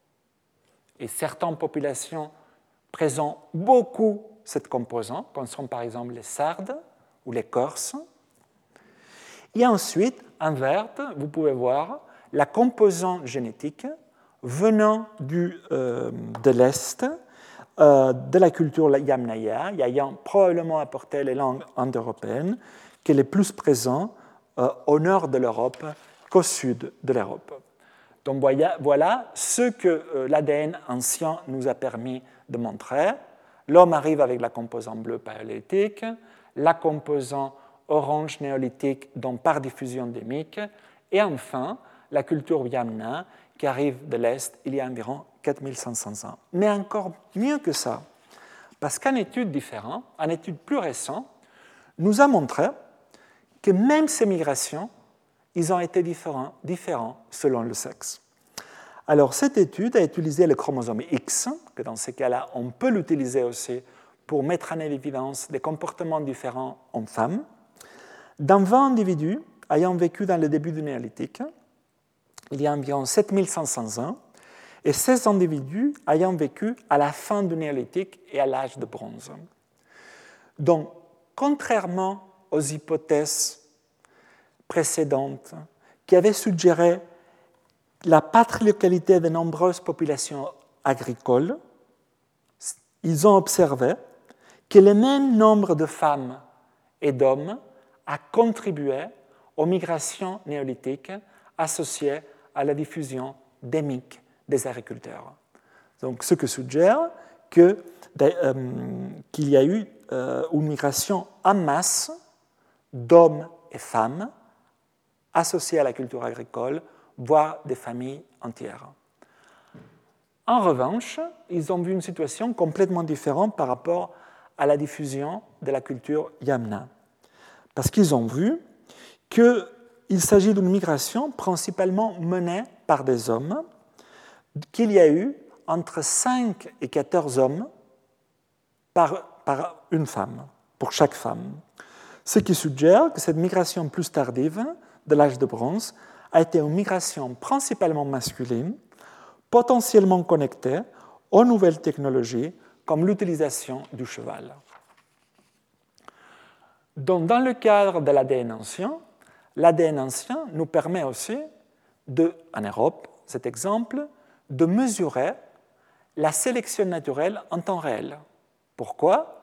et certaines populations présentent beaucoup cette composante, comme sont par exemple les Sardes ou les Corses. Et ensuite, en vert, vous pouvez voir la composante génétique venant de l'Est, de la culture yamnaya, ayant probablement apporté les langues indo-européennes, qui est le plus présent au nord de l'Europe qu'au sud de l'Europe. Donc voilà ce que l'ADN ancien nous a permis de montrer. L'homme arrive avec la composante bleue paléolithique, la composante orange néolithique, donc par diffusion démique, et enfin la culture yamna qui arrive de l'Est il y a environ 4500 ans. Mais encore mieux que ça, parce qu'une étude différente, une étude plus récente, nous a montré que même ces migrations, ils ont été différents selon le sexe. Alors, cette étude a utilisé le chromosome X, que dans ces cas-là, on peut l'utiliser aussi pour mettre en évidence des comportements différents hommes-femmes, dans 20 individus ayant vécu dans le début du néolithique, il y a environ 7500 ans, et 16 individus ayant vécu à la fin du néolithique et à l'âge de bronze. Donc, contrairement aux hypothèses précédentes qui avaient suggéré la patriarcalité de nombreuses populations agricoles, ils ont observé que le même nombre de femmes et d'hommes a contribué aux migrations néolithiques associées à la diffusion démique des agriculteurs. Donc, ce que suggère qu'il y a eu une migration en masse d'hommes et femmes associés à la culture agricole, voire des familles entières. En revanche, ils ont vu une situation complètement différente par rapport à la diffusion de la culture yamna. Parce qu'ils ont vu qu'il s'agit d'une migration principalement menée par des hommes, qu'il y a eu entre 5 et 14 hommes par une femme, pour chaque femme. Ce qui suggère que cette migration plus tardive de l'âge de bronze a été une migration principalement masculine, potentiellement connectée aux nouvelles technologies comme l'utilisation du cheval. Donc, dans le cadre de l'ADN ancien nous permet aussi, en Europe, cet exemple, de mesurer la sélection naturelle en temps réel. Pourquoi ?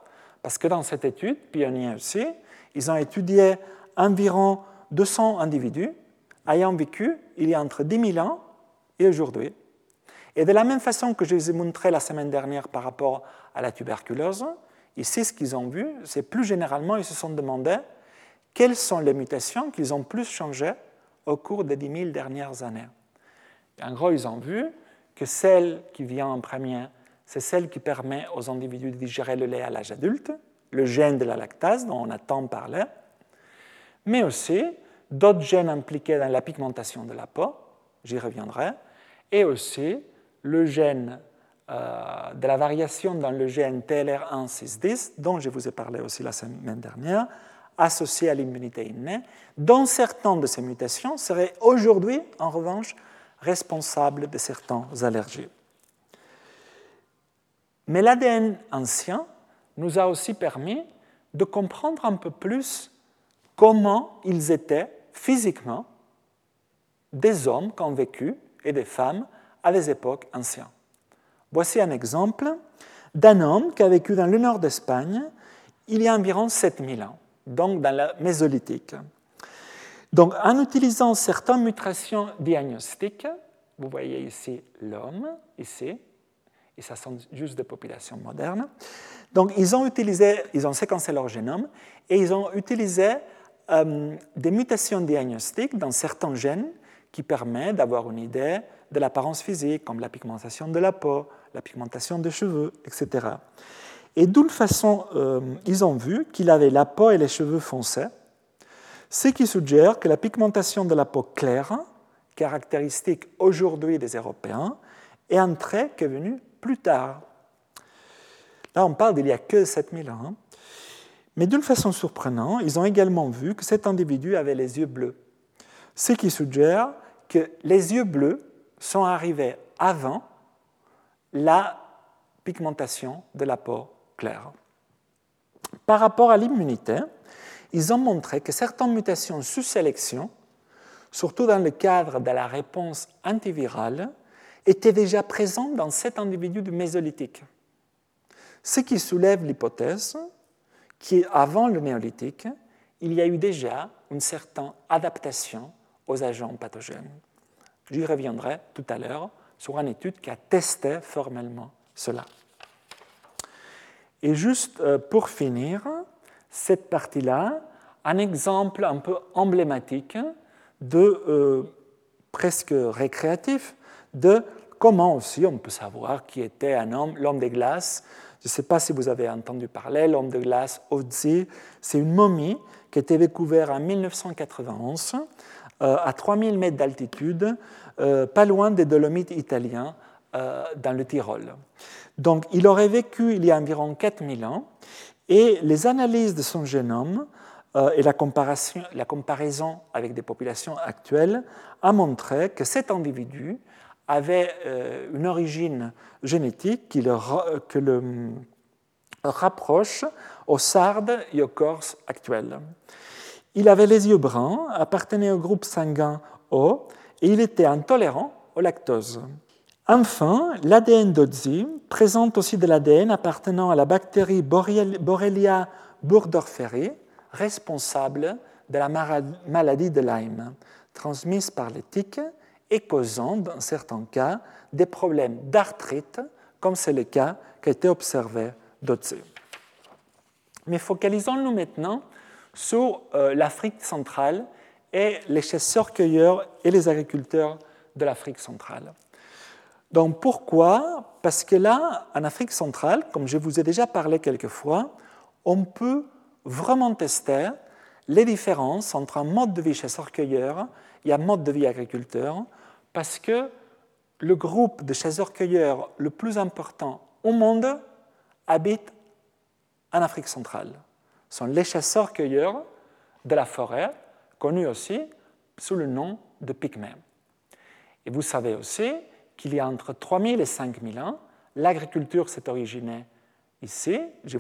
Parce que dans cette étude, pionnière aussi, ils ont étudié environ 200 individus ayant vécu il y a entre 10 000 ans et aujourd'hui. Et de la même façon que je vous ai montré la semaine dernière par rapport à la tuberculose, ici, ce qu'ils ont vu, c'est plus généralement, ils se sont demandé quelles sont les mutations qu'ils ont plus changé au cours des 10 000 dernières années. Et en gros, ils ont vu que celle qui vient en premier, c'est celle qui permet aux individus de digérer le lait à l'âge adulte, le gène de la lactase dont on a tant parlé, mais aussi d'autres gènes impliqués dans la pigmentation de la peau, j'y reviendrai, et aussi le gène de la variation dans le gène TLR1-610, dont je vous ai parlé aussi la semaine dernière, associé à l'immunité innée, dont certaines de ces mutations seraient aujourd'hui, en revanche, responsables de certaines allergies. Mais l'ADN ancien nous a aussi permis de comprendre un peu plus comment ils étaient physiquement des hommes qui ont vécu et des femmes à des époques anciennes. Voici un exemple d'un homme qui a vécu dans le nord d'Espagne il y a environ 7000 ans, donc dans la Mésolithique. Donc, en utilisant certaines mutations diagnostiques, vous voyez ici l'homme, ici, et ça sont juste des populations modernes. Donc, ils ont séquencé leur génome et ils ont utilisé des mutations diagnostiques dans certains gènes qui permettent d'avoir une idée de l'apparence physique, comme la pigmentation de la peau, la pigmentation des cheveux, etc. Et d'une façon, ils ont vu qu'il avait la peau et les cheveux foncés, ce qui suggère que la pigmentation de la peau claire, caractéristique aujourd'hui des Européens, est un trait qui est venu plus tard. Là, on parle d'il n'y a que 7000 ans. Mais d'une façon surprenante, ils ont également vu que cet individu avait les yeux bleus, ce qui suggère que les yeux bleus sont arrivés avant la pigmentation de la peau claire. Par rapport à l'immunité, ils ont montré que certaines mutations sous sélection, surtout dans le cadre de la réponse antivirale, étaient déjà présentes dans cet individu du Mésolithique. Ce qui soulève l'hypothèse qu'avant le Néolithique, il y a eu déjà une certaine adaptation aux agents pathogènes. J'y reviendrai tout à l'heure sur une étude qui a testé formellement cela. Et juste pour finir, cette partie-là, un exemple un peu emblématique presque récréatif de comment aussi on peut savoir qui était un homme, l'homme des glaces. Je ne sais pas si vous avez entendu parler, l'homme de glace Otzi, c'est une momie qui a été découverte en 1991 à 3000 mètres d'altitude, pas loin des Dolomites italiens, dans le Tyrol. Donc, il aurait vécu il y a environ 4000 ans, et les analyses de son génome et la comparaison avec des populations actuelles a montré que cet individu avait une origine génétique qui le rapproche aux sardes et aux corses actuels. Il avait les yeux bruns, appartenait au groupe sanguin O, et il était intolérant au lactose. Enfin, l'ADN d'Otzi présente aussi de l'ADN appartenant à la bactérie Borrelia burgdorferi, responsable de la maladie de Lyme, transmise par les tiques et causant, dans certains cas, des problèmes d'arthrite, comme c'est le cas qui a été observé d'Otzi. Mais focalisons-nous maintenant sur l'Afrique centrale et les chasseurs-cueilleurs et les agriculteurs de l'Afrique centrale. Donc pourquoi ? Parce que là, en Afrique centrale, comme je vous ai déjà parlé quelques fois, on peut vraiment tester les différences entre un mode de vie chasseur-cueilleur et un mode de vie agriculteur, parce que le groupe de chasseurs-cueilleurs le plus important au monde habite en Afrique centrale. Ce sont les chasseurs-cueilleurs de la forêt, connus aussi sous le nom de pygmées. Et vous savez aussi qu'il y a entre 3000 et 5000 ans, l'agriculture s'est originée ici. Je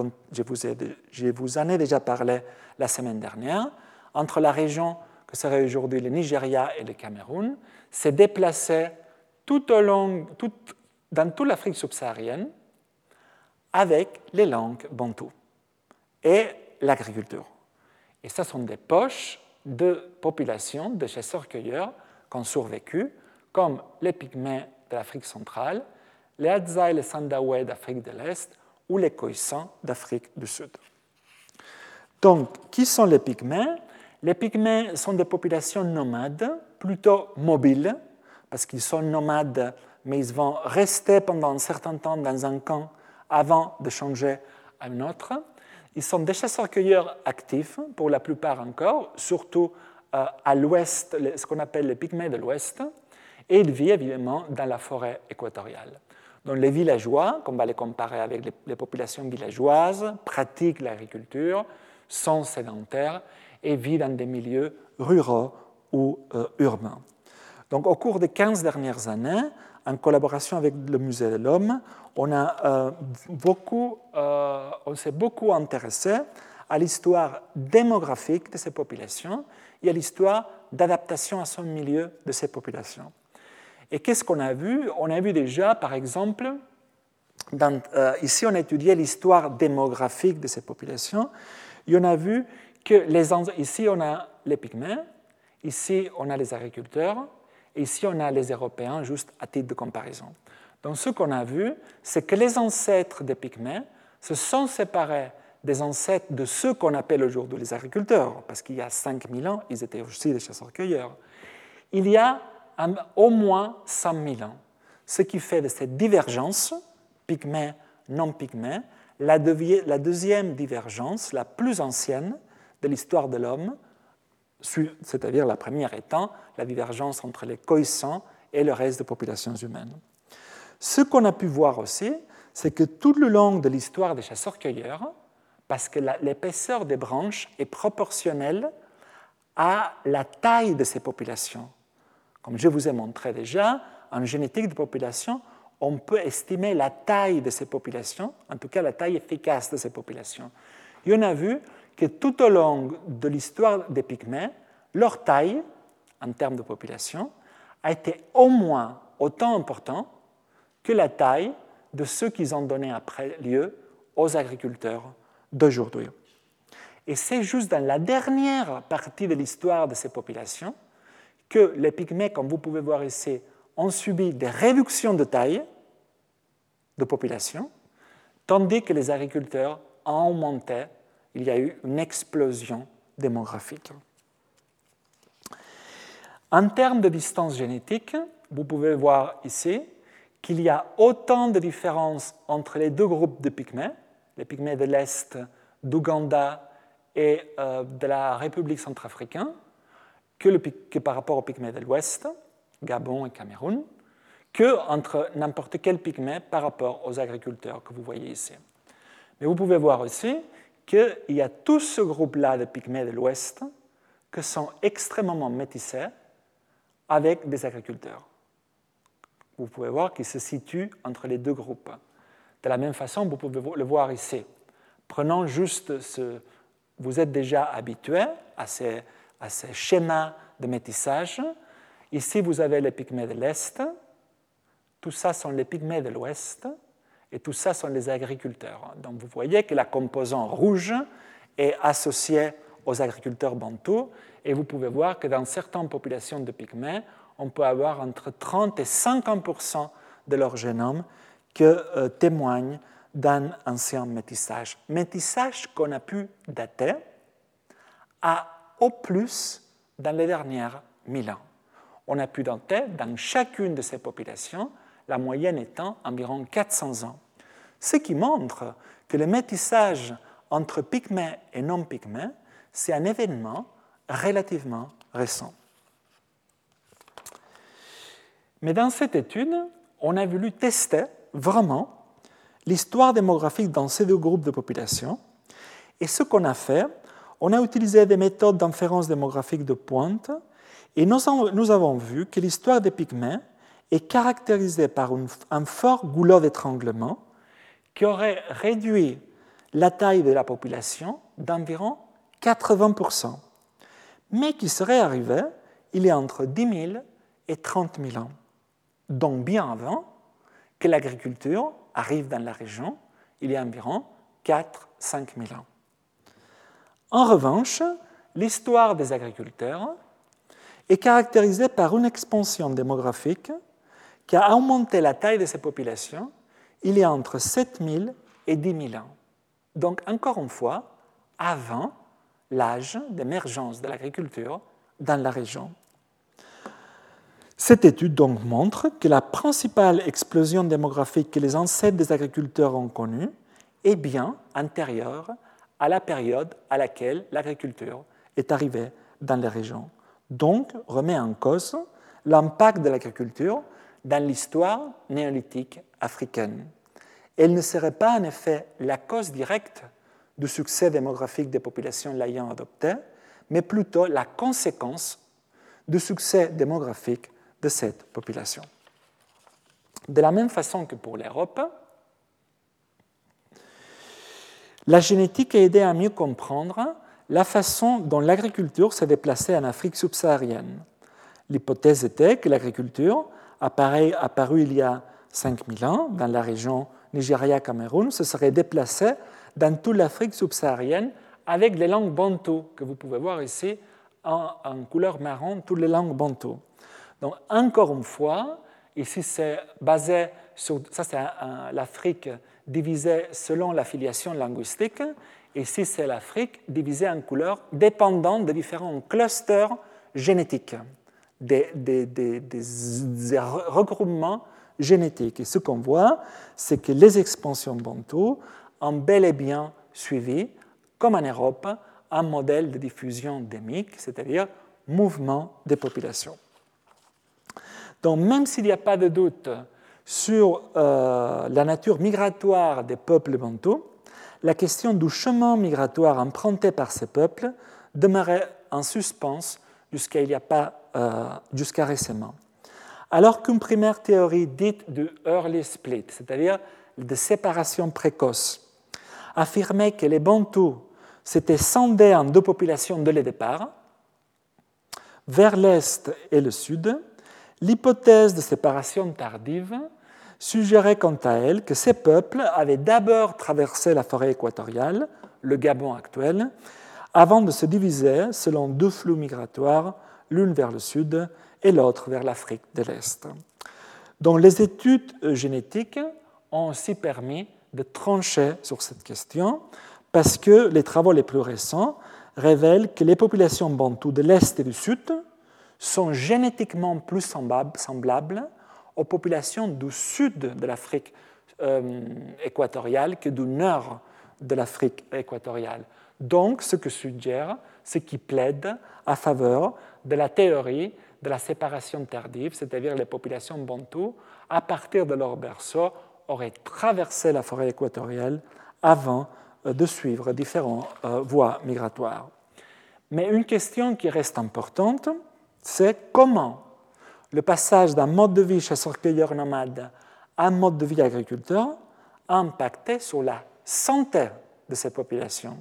vous en ai déjà parlé la semaine dernière. Entre la région que serait aujourd'hui le Nigeria et le Cameroun, s'est déplacée dans toute l'Afrique subsaharienne avec les langues bantoues et l'agriculture. Et ça sont des poches de populations de chasseurs-cueilleurs qui ont survécu, comme les pygmées de l'Afrique centrale, les Hadza et les Sandaoué d'Afrique de l'Est ou les Khoisan d'Afrique du Sud. Donc, qui sont les pygmées ? Les pygmées sont des populations nomades, plutôt mobiles, parce qu'ils sont nomades, mais ils vont rester pendant un certain temps dans un camp avant de changer à un autre. Ils sont des chasseurs-cueilleurs actifs, pour la plupart encore, surtout à l'ouest, ce qu'on appelle les pygmées de l'ouest, et ils vivent évidemment dans la forêt équatoriale. Donc les villageois, qu'on va les comparer avec les populations villageoises, pratiquent l'agriculture, sont sédentaires et vivent dans des milieux ruraux ou urbains. Donc au cours des 15 dernières années, en collaboration avec le Musée de l'Homme, on s'est beaucoup intéressé à l'histoire démographique de ces populations et à l'histoire d'adaptation à son milieu de ces populations. Et qu'est-ce qu'on a vu ? On a vu déjà, par exemple, ici on a étudié l'histoire démographique de ces populations, et on a vu que ici on a les pygmées, ici on a les agriculteurs, et ici on a les Européens, juste à titre de comparaison. Donc ce qu'on a vu, c'est que les ancêtres des Pygmées se sont séparés des ancêtres de ceux qu'on appelle aujourd'hui les agriculteurs, parce qu'il y a 5000 ans, ils étaient aussi des chasseurs-cueilleurs. Il y a au moins 100 000 ans, ce qui fait de cette divergence, Pygmées, non-Pygmées, la deuxième divergence, la plus ancienne de l'histoire de l'homme, c'est-à-dire la première étant la divergence entre les Khoïsans et le reste des populations humaines. Ce qu'on a pu voir aussi, c'est que tout le long de l'histoire des chasseurs-cueilleurs, parce que l'épaisseur des branches est proportionnelle à la taille de ces populations. Comme je vous ai montré déjà, en génétique de population, on peut estimer la taille de ces populations, en tout cas la taille efficace de ces populations. Et on a vu que tout au long de l'histoire des Pygmées, leur taille, en termes de population, a été au moins autant importante que la taille de ceux qui ont donné après lieu aux agriculteurs d'aujourd'hui. Et c'est juste dans la dernière partie de l'histoire de ces populations que les Pygmées, comme vous pouvez voir ici, ont subi des réductions de taille de population, tandis que les agriculteurs ont augmenté, il y a eu une explosion démographique. En termes de distance génétique, vous pouvez voir ici qu'il y a autant de différences entre les deux groupes de Pygmées, les Pygmées de l'Est, d'Ouganda et de la République centrafricaine, que par rapport aux Pygmées de l'Ouest, Gabon et Cameroun, qu'entre n'importe quel Pygmée par rapport aux agriculteurs que vous voyez ici. Mais vous pouvez voir aussi qu'il y a tout ce groupe-là de Pygmées de l'Ouest qui sont extrêmement métissés avec des agriculteurs. Vous pouvez voir qu'ils se situent entre les deux groupes. De la même façon, vous pouvez le voir ici. Prenons juste ce... Vous êtes déjà habitués à ces schémas de métissage. Ici, vous avez les Pygmées de l'Est. Tout ça sont les Pygmées de l'Ouest. Et tout ça sont les agriculteurs. Donc, vous voyez que la composante rouge est associée aux agriculteurs bantous. Et vous pouvez voir que dans certaines populations de Pygmées, on peut avoir entre 30 et 50% de leur génome qui témoignent d'un ancien métissage. Métissage qu'on a pu dater au plus dans les dernières 1000 ans. On a pu dater dans chacune de ces populations, la moyenne étant environ 400 ans. Ce qui montre que le métissage entre Pygmées et non-Pygmées, c'est un événement relativement récent. Mais dans cette étude, on a voulu tester vraiment l'histoire démographique dans ces deux groupes de population. Et ce qu'on a fait, on a utilisé des méthodes d'inférence démographique de pointe et nous avons vu que l'histoire des Pygmées est caractérisée par un fort goulot d'étranglement qui aurait réduit la taille de la population d'environ 80%, mais qui serait arrivé il y a entre 10 000 et 30 000 ans, donc bien avant que l'agriculture arrive dans la région, il y a environ 4-5 000 ans. En revanche, l'histoire des agriculteurs est caractérisée par une expansion démographique qui a augmenté la taille de ces populations il y a entre 7 000 et 10 000 ans. Donc, encore une fois, avant l'âge d'émergence de l'agriculture dans la région. Cette étude donc montre que la principale explosion démographique que les ancêtres des agriculteurs ont connue est bien antérieure à la période à laquelle l'agriculture est arrivée dans les régions. Donc, remet en cause l'impact de l'agriculture dans l'histoire néolithique africaine. Elle ne serait pas en effet la cause directe du succès démographique des populations l'ayant adopté, mais plutôt la conséquence du succès démographique de cette population. De la même façon que pour l'Europe, la génétique a aidé à mieux comprendre la façon dont l'agriculture s'est déplacée en Afrique subsaharienne. L'hypothèse était que l'agriculture, apparue il y a 5000 ans dans la région Nigeria-Cameroun, se serait déplacée dans toute l'Afrique subsaharienne avec les langues bantoues, que vous pouvez voir ici en couleur marron, toutes les langues bantoues. Donc, encore une fois, Ici, c'est basé sur... Ça, c'est l'Afrique divisée selon l'affiliation linguistique. Ici, c'est l'Afrique divisée en couleurs dépendant des différents clusters génétiques, des regroupements génétiques. Et ce qu'on voit, c'est que les expansions bantoues ont bel et bien suivi, comme en Europe, un modèle de diffusion endémique, c'est-à-dire mouvement des populations. Donc, même s'il n'y a pas de doute sur la nature migratoire des peuples bantous, la question du chemin migratoire emprunté par ces peuples demeurait en suspens jusqu'à récemment. Alors qu'une première théorie dite du early split, c'est-à-dire de séparation précoce, affirmait que les Bantous s'étaient scindés en deux populations dès le départ, vers l'est et le sud, l'hypothèse de séparation tardive suggérait quant à elle que ces peuples avaient d'abord traversé la forêt équatoriale, le Gabon actuel, avant de se diviser selon deux flux migratoires, l'une vers le sud et l'autre vers l'Afrique de l'Est. Donc les études génétiques ont aussi permis de trancher sur cette question parce que les travaux les plus récents révèlent que les populations bantoues de l'Est et du Sud sont génétiquement plus semblables aux populations du sud de l'Afrique équatoriale que du nord de l'Afrique équatoriale. Donc, ce que suggère, ce qui plaide en faveur de la théorie de la séparation tardive, c'est-à-dire les populations bantoues, à partir de leur berceau, auraient traversé la forêt équatoriale avant de suivre différentes voies migratoires. Mais une question qui reste importante, c'est comment le passage d'un mode de vie chasseur-cueilleur nomade à un mode de vie agriculteur a impacté sur la santé de ces populations.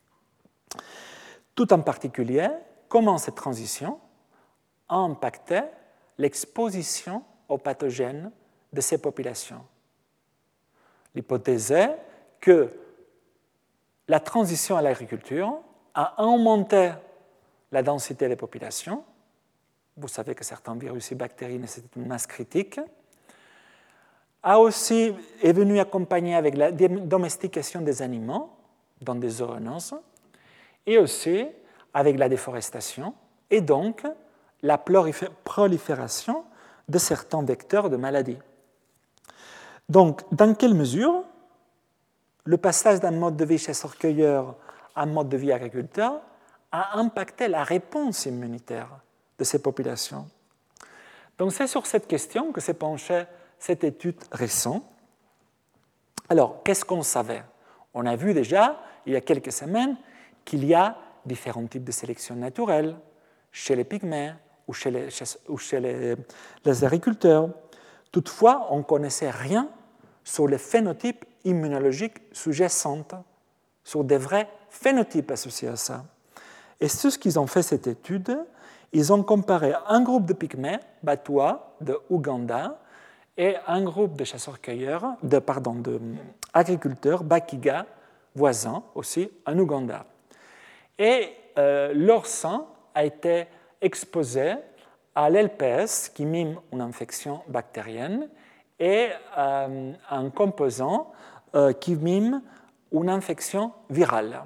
Tout en particulier, comment cette transition a impacté l'exposition aux pathogènes de ces populations. L'hypothèse est que la transition à l'agriculture a augmenté la densité des populations. Vous savez que certains virus et bactéries nécessitent une masse critique. Est venu accompagner avec la domestication des animaux dans des zoonoses et aussi avec la déforestation et donc la prolifération de certains vecteurs de maladies. Donc, dans quelle mesure le passage d'un mode de vie chasseur-cueilleur à un mode de vie agriculteur a impacté la réponse immunitaire de ces populations? Donc, c'est sur cette question que s'est penchée cette étude récente. Alors, qu'est-ce qu'on savait? On a vu déjà, il y a quelques semaines, qu'il y a différents types de sélection naturelle chez les pygmées ou chez les agriculteurs. Toutefois, on ne connaissait rien sur les phénotypes immunologiques sous-jacents, sur des vrais phénotypes associés à ça. Et ce qu'ils ont fait cette étude, ils ont comparé un groupe de pygmées, Batwa, de Ouganda, et un groupe de chasseurs-cueilleurs, d'agriculteurs, Bakiga, voisins aussi, en Ouganda. Et leur sang a été exposé à l'LPS, qui mime une infection bactérienne, et un composant qui mime une infection virale.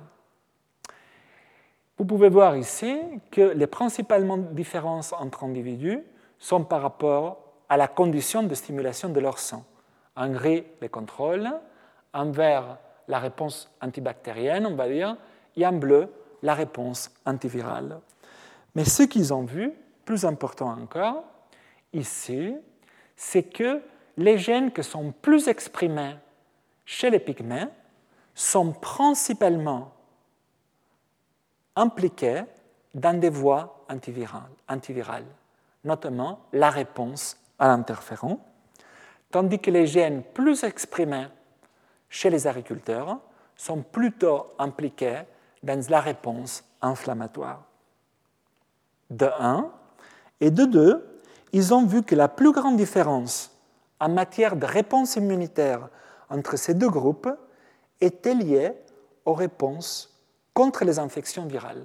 Vous pouvez voir ici que les principales différences entre individus sont par rapport à la condition de stimulation de leur sang. En gris, les contrôles, en vert, la réponse antibactérienne, on va dire, et en bleu, la réponse antivirale. Mais ce qu'ils ont vu, plus important encore, ici, c'est que les gènes qui sont plus exprimés chez les pygmées sont principalement impliqués dans des voies antivirales, notamment la réponse à l'interféron, tandis que les gènes plus exprimés chez les agriculteurs sont plutôt impliqués dans la réponse inflammatoire. De un, et de deux, ils ont vu que la plus grande différence en matière de réponse immunitaire entre ces deux groupes était liée aux réponses contre les infections virales.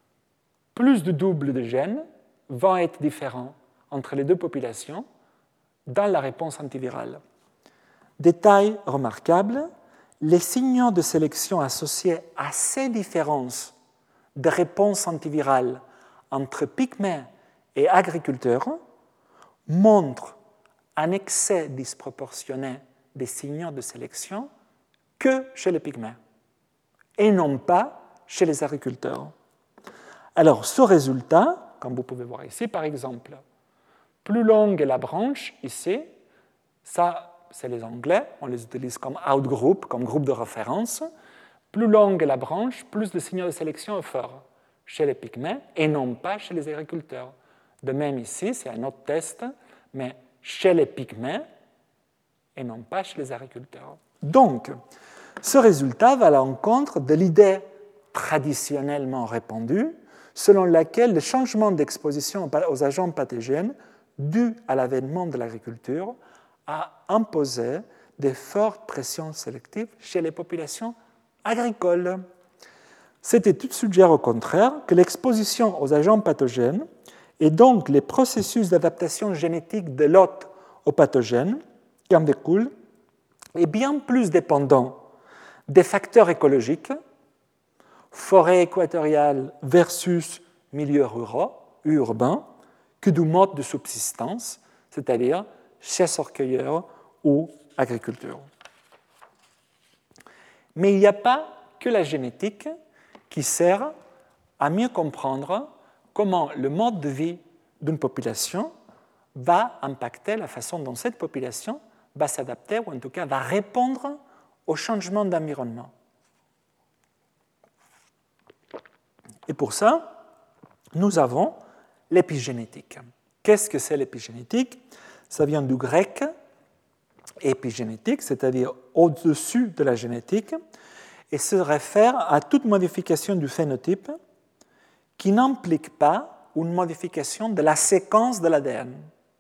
Plus de double de gènes vont être différents entre les deux populations dans la réponse antivirale. Détail remarquable, les signaux de sélection associés à ces différences de réponse antivirale entre pygmées et agriculteurs montrent un excès disproportionné des signaux de sélection que chez les pygmées et non pas chez les agriculteurs. Alors, ce résultat, comme vous pouvez voir ici, par exemple, plus longue est la branche, ici, ça, c'est les Anglais, on les utilise comme outgroup, comme groupe de référence. Plus longue est la branche, plus de signaux de sélection est fort chez les pygmées et non pas chez les agriculteurs. De même ici, c'est un autre test, mais chez les pygmées et non pas chez les agriculteurs. Donc, ce résultat va à l'encontre de l'idée traditionnellement répandue selon laquelle le changement d'exposition aux agents pathogènes dû à l'avènement de l'agriculture a imposé de fortes pressions sélectives chez les populations agricoles. Cette étude suggère au contraire que l'exposition aux agents pathogènes et donc les processus d'adaptation génétique de l'hôte aux pathogènes qui en découlent est bien plus dépendant des facteurs écologiques, forêt équatoriale versus milieux ruraux, urbains, que du mode de subsistance, c'est-à-dire chasseurs-cueilleurs ou agriculture. Mais il n'y a pas que la génétique qui sert à mieux comprendre comment le mode de vie d'une population va impacter la façon dont cette population va s'adapter ou en tout cas va répondre au changement d'environnement. Et pour ça, nous avons l'épigénétique. Qu'est-ce que c'est l'épigénétique? Ça vient du grec épigénétique, c'est-à-dire au-dessus de la génétique, et se réfère à toute modification du phénotype qui n'implique pas une modification de la séquence de l'ADN.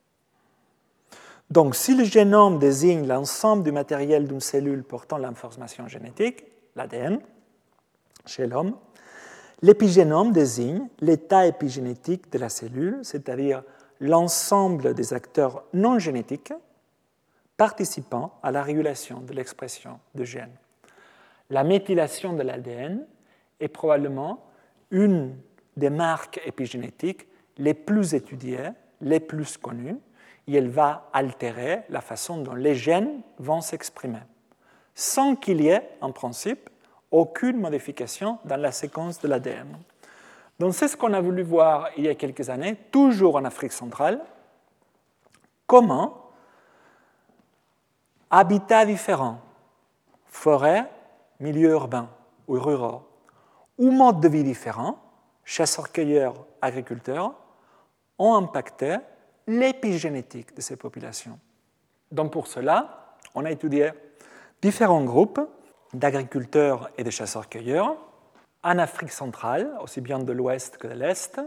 Donc, si le génome désigne l'ensemble du matériel d'une cellule portant l'information génétique, l'ADN, chez l'homme, l'épigénome désigne l'état épigénétique de la cellule, c'est-à-dire l'ensemble des acteurs non génétiques participant à la régulation de l'expression de gènes. La méthylation de l'ADN est probablement une des marques épigénétiques les plus étudiées, les plus connues, et elle va altérer la façon dont les gènes vont s'exprimer, sans qu'il y ait, en principe, aucune modification dans la séquence de l'ADN. Donc c'est ce qu'on a voulu voir il y a quelques années, toujours en Afrique centrale, comment habitats différents, forêts, milieux urbains ou ruraux, ou modes de vie différents, chasseurs-cueilleurs, agriculteurs, ont impacté l'épigénétique de ces populations. Donc pour cela, on a étudié différents groupes d'agriculteurs et de chasseurs-cueilleurs en Afrique centrale, aussi bien de l'ouest que de l'est,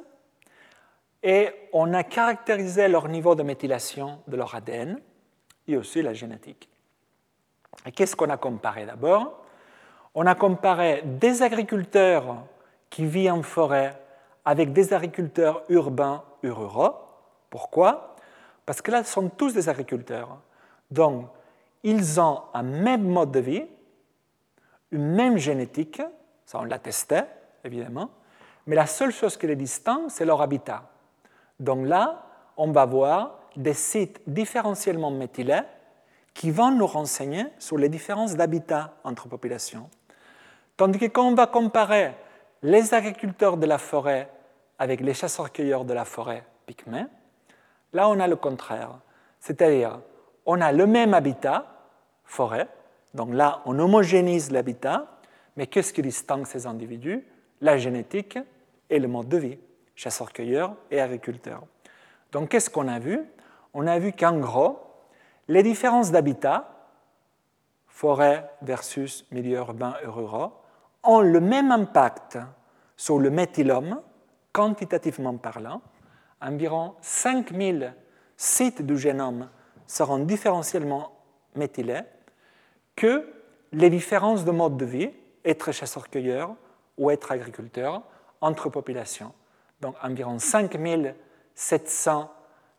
et on a caractérisé leur niveau de méthylation de leur ADN et aussi la génétique. Et qu'est-ce qu'on a comparé d'abord? On a comparé des agriculteurs qui vivent en forêt avec des agriculteurs urbains et ruraux. Pourquoi? Parce que là, ce sont tous des agriculteurs. Donc, ils ont un même mode de vie, une même génétique, ça on l'a testé, évidemment, mais la seule chose qui les distingue, c'est leur habitat. Donc là, on va voir des sites différentiellement méthylés qui vont nous renseigner sur les différences d'habitat entre populations. Tandis que quand on va comparer les agriculteurs de la forêt avec les chasseurs-cueilleurs de la forêt pygmées, là on a le contraire. C'est-à-dire, on a le même habitat, forêt, donc là on homogénise l'habitat, mais qu'est-ce qui distingue ces individus? La génétique et le mode de vie, chasseurs-cueilleurs et agriculteurs. Donc qu'est-ce qu'on a vu? On a vu qu'en gros, les différences d'habitat, forêt versus milieu urbain et rural, ont le même impact sur le méthylome, quantitativement parlant. Environ 5000 sites du génome seront différentiellement méthylés que les différences de mode de vie, être chasseur-cueilleur ou être agriculteur, entre populations. Donc environ 5700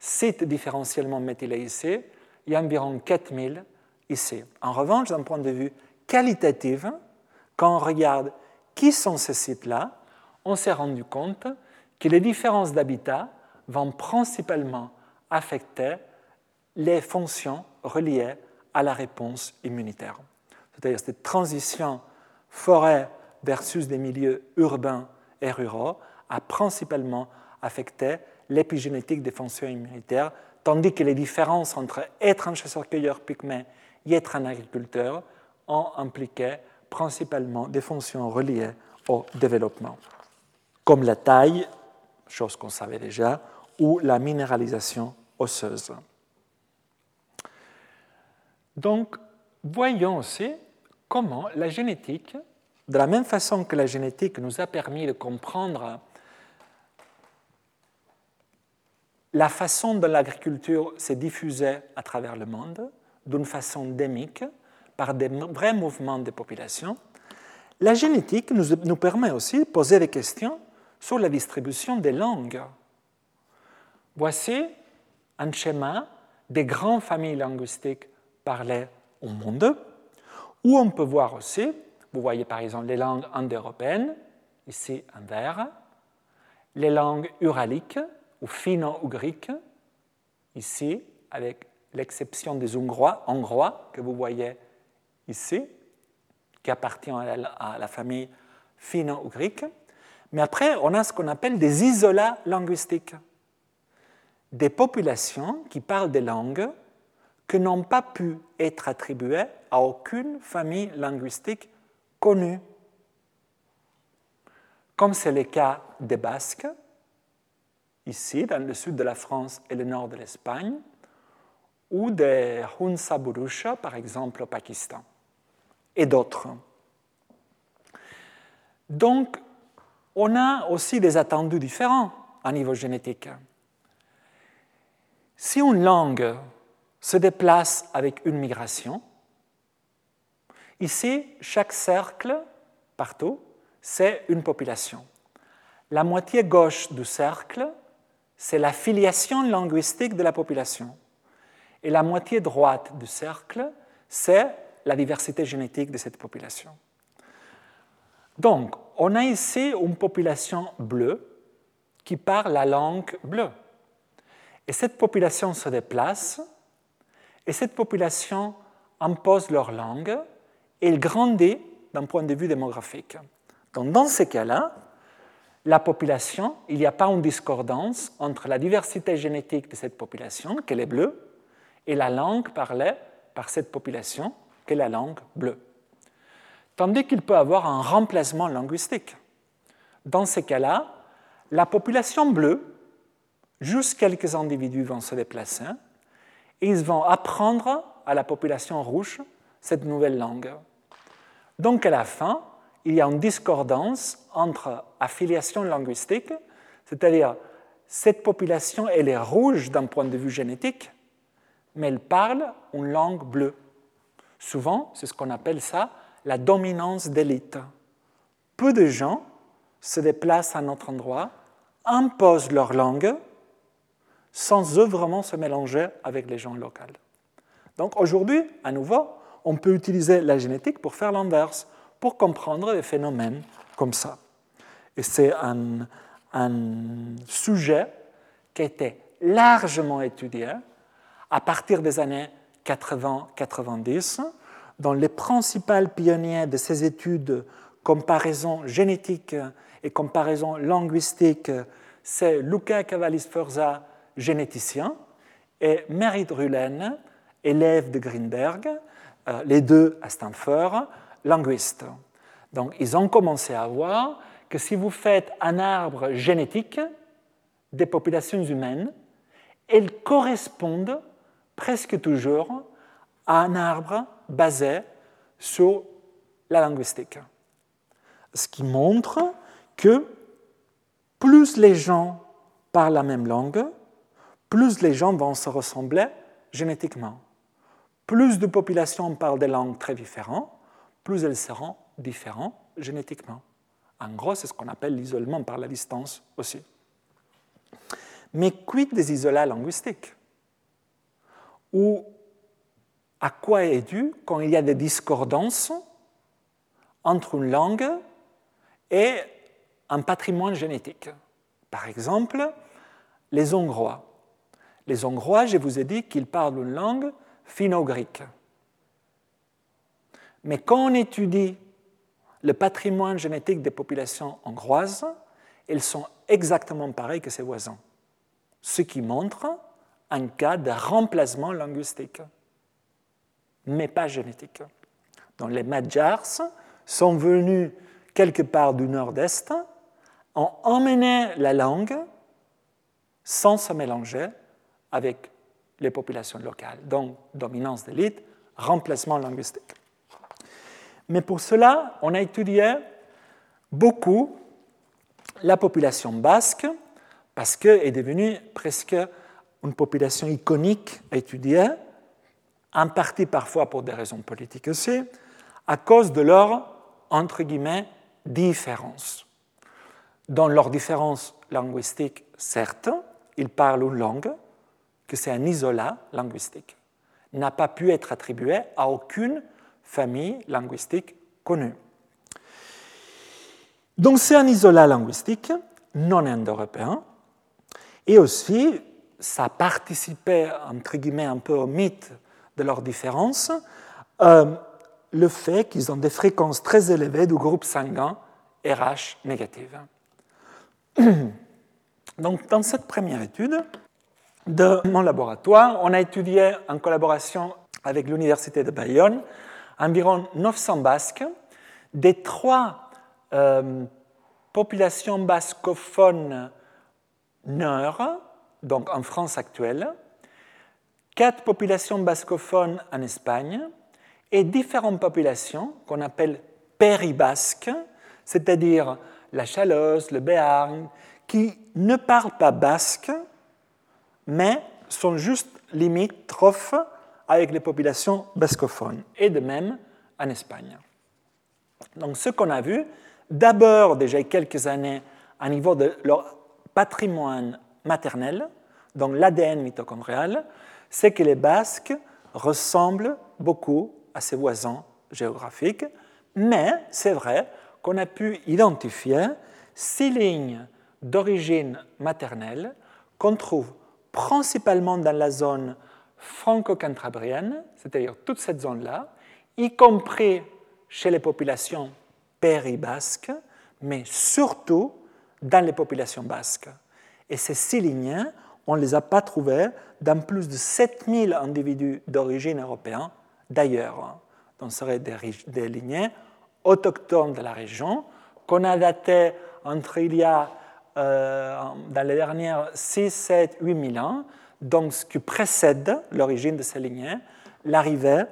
sites différentiellement méthylés ici, il y a environ 4000 ici. En revanche, d'un point de vue qualitatif, quand on regarde qui sont ces sites-là, on s'est rendu compte que les différences d'habitat vont principalement affecter les fonctions reliées à la réponse immunitaire. C'est-à-dire cette transition forêt versus des milieux urbains et ruraux a principalement affecté l'épigénétique des fonctions immunitaires, tandis que les différences entre être un chasseur-cueilleur pygmée et être un agriculteur ont impliqué principalement des fonctions reliées au développement, comme la taille, chose qu'on savait déjà, ou la minéralisation osseuse. Donc, voyons aussi comment la génétique, de la même façon que la génétique nous a permis de comprendre la façon dont l'agriculture s'est diffusée à travers le monde, d'une façon endémique, par des vrais mouvements de population, la génétique nous permet aussi de poser des questions sur la distribution des langues. Voici un schéma des grandes familles linguistiques parlées au monde, où on peut voir aussi, vous voyez par exemple les langues indo-européennes, ici en vert, les langues uraliques ou finno-ougriques, ici avec l'exception des hongrois que vous voyez ici, qui appartient à la famille finno-ougrique. Mais après, on a ce qu'on appelle des isolats linguistiques, des populations qui parlent des langues que n'ont pas pu être attribuées à aucune famille linguistique connue, comme c'est le cas des Basques, ici, dans le sud de la France et le nord de l'Espagne, ou des Hunsa Burusha, par exemple, au Pakistan, et d'autres. Donc, on a aussi des attendus différents à niveau génétique. Si une langue se déplace avec une migration, ici, chaque cercle, partout, c'est une population. La moitié gauche du cercle, c'est la filiation linguistique de la population. Et la moitié droite du cercle, c'est la diversité génétique de cette population. Donc, on a ici une population bleue qui parle la langue bleue. Et cette population se déplace, et cette population impose leur langue, et elle grandit d'un point de vue démographique. Donc, dans ces cas-là, la population, il n'y a pas une discordance entre la diversité génétique de cette population, qu'elle est bleue, et la langue parlée par cette population, qu'est la langue bleue. Tandis qu'il peut y avoir un remplacement linguistique. Dans ces cas-là, la population bleue, juste quelques individus vont se déplacer, et ils vont apprendre à la population rouge cette nouvelle langue. Donc, à la fin, il y a une discordance entre affiliation linguistique, c'est-à-dire cette population, elle est rouge d'un point de vue génétique, mais elle parle une langue bleue. Souvent, c'est ce qu'on appelle ça la dominance d'élite. Peu de gens se déplacent à un autre endroit, imposent leur langue, sans eux vraiment se mélanger avec les gens locaux. Donc aujourd'hui, à nouveau, on peut utiliser la génétique pour faire l'inverse, pour comprendre des phénomènes comme ça. Et c'est un sujet qui a été largement étudié à partir des années 80-90, dont les principaux pionniers de ces études comparaison génétique et comparaison linguistique, c'est Luca Cavalli-Sforza, généticien, et Merit Rulen, élève de Greenberg, les deux à Stanford, linguistes. Donc, ils ont commencé à voir que si vous faites un arbre génétique des populations humaines, elles correspondent presque toujours à un arbre basé sur la linguistique. Ce qui montre que plus les gens parlent la même langue, plus les gens vont se ressembler génétiquement. Plus de populations parlent des langues très différentes, plus elles seront différentes génétiquement. En gros, c'est ce qu'on appelle l'isolement par la distance aussi. Mais quid des isolats linguistiques? Ou à quoi est dû quand il y a des discordances entre une langue et un patrimoine génétique? Par exemple, les Hongrois. Les Hongrois, je vous ai dit qu'ils parlent une langue finno-ugrique. Mais quand on étudie le patrimoine génétique des populations hongroises, elles sont exactement pareilles que ses voisins, ce qui montre un cas de remplacement linguistique, mais pas génétique. Donc les Magyars sont venus quelque part du nord-est, ont emmené la langue sans se mélanger avec les populations locales. Donc dominance d'élite, remplacement linguistique. Mais pour cela, on a étudié beaucoup la population basque, parce qu'elle est devenue presque une population iconique à étudier, en partie parfois pour des raisons politiques aussi, à cause de leur, entre guillemets, différence. Dans leur différence linguistique, certes, ils parlent une langue, que c'est un isolat linguistique, n'a pas pu être attribué à aucune famille linguistique connue. Donc c'est un isolat linguistique non indo-européen, et aussi ça participait, entre guillemets, un peu au mythe de leur différence, le fait qu'ils ont des fréquences très élevées du groupe sanguin RH négative. Donc dans cette première étude de mon laboratoire, on a étudié en collaboration avec l'Université de Bayonne environ 900 Basques des trois populations bascophones nord, donc en France actuelle, 4 populations bascophones en Espagne et différentes populations qu'on appelle péribasques, c'est-à-dire la Chalosse, le Béarn, qui ne parlent pas basque, mais sont juste limitrophes avec les populations bascophones, et de même en Espagne. Donc ce qu'on a vu, d'abord déjà il y a quelques années, à niveau de leur patrimoine maternel, donc l'ADN mitochondrial, c'est que les Basques ressemblent beaucoup à ses voisins géographiques, mais c'est vrai qu'on a pu identifier 6 lignes d'origine maternelle qu'on trouve principalement dans la zone franco-cantabrienne, c'est-à-dire toute cette zone-là, y compris chez les populations péribasques, mais surtout dans les populations basques. Et ces 6 lignées, on ne les a pas trouvées dans plus de 7000 individus d'origine européenne d'ailleurs. Donc ce seraient des lignées autochtones de la région qu'on a datées entre il y a, dans les dernières 6, 7, 8 000 ans, donc ce qui précède l'origine de ces lignées, l'arrivée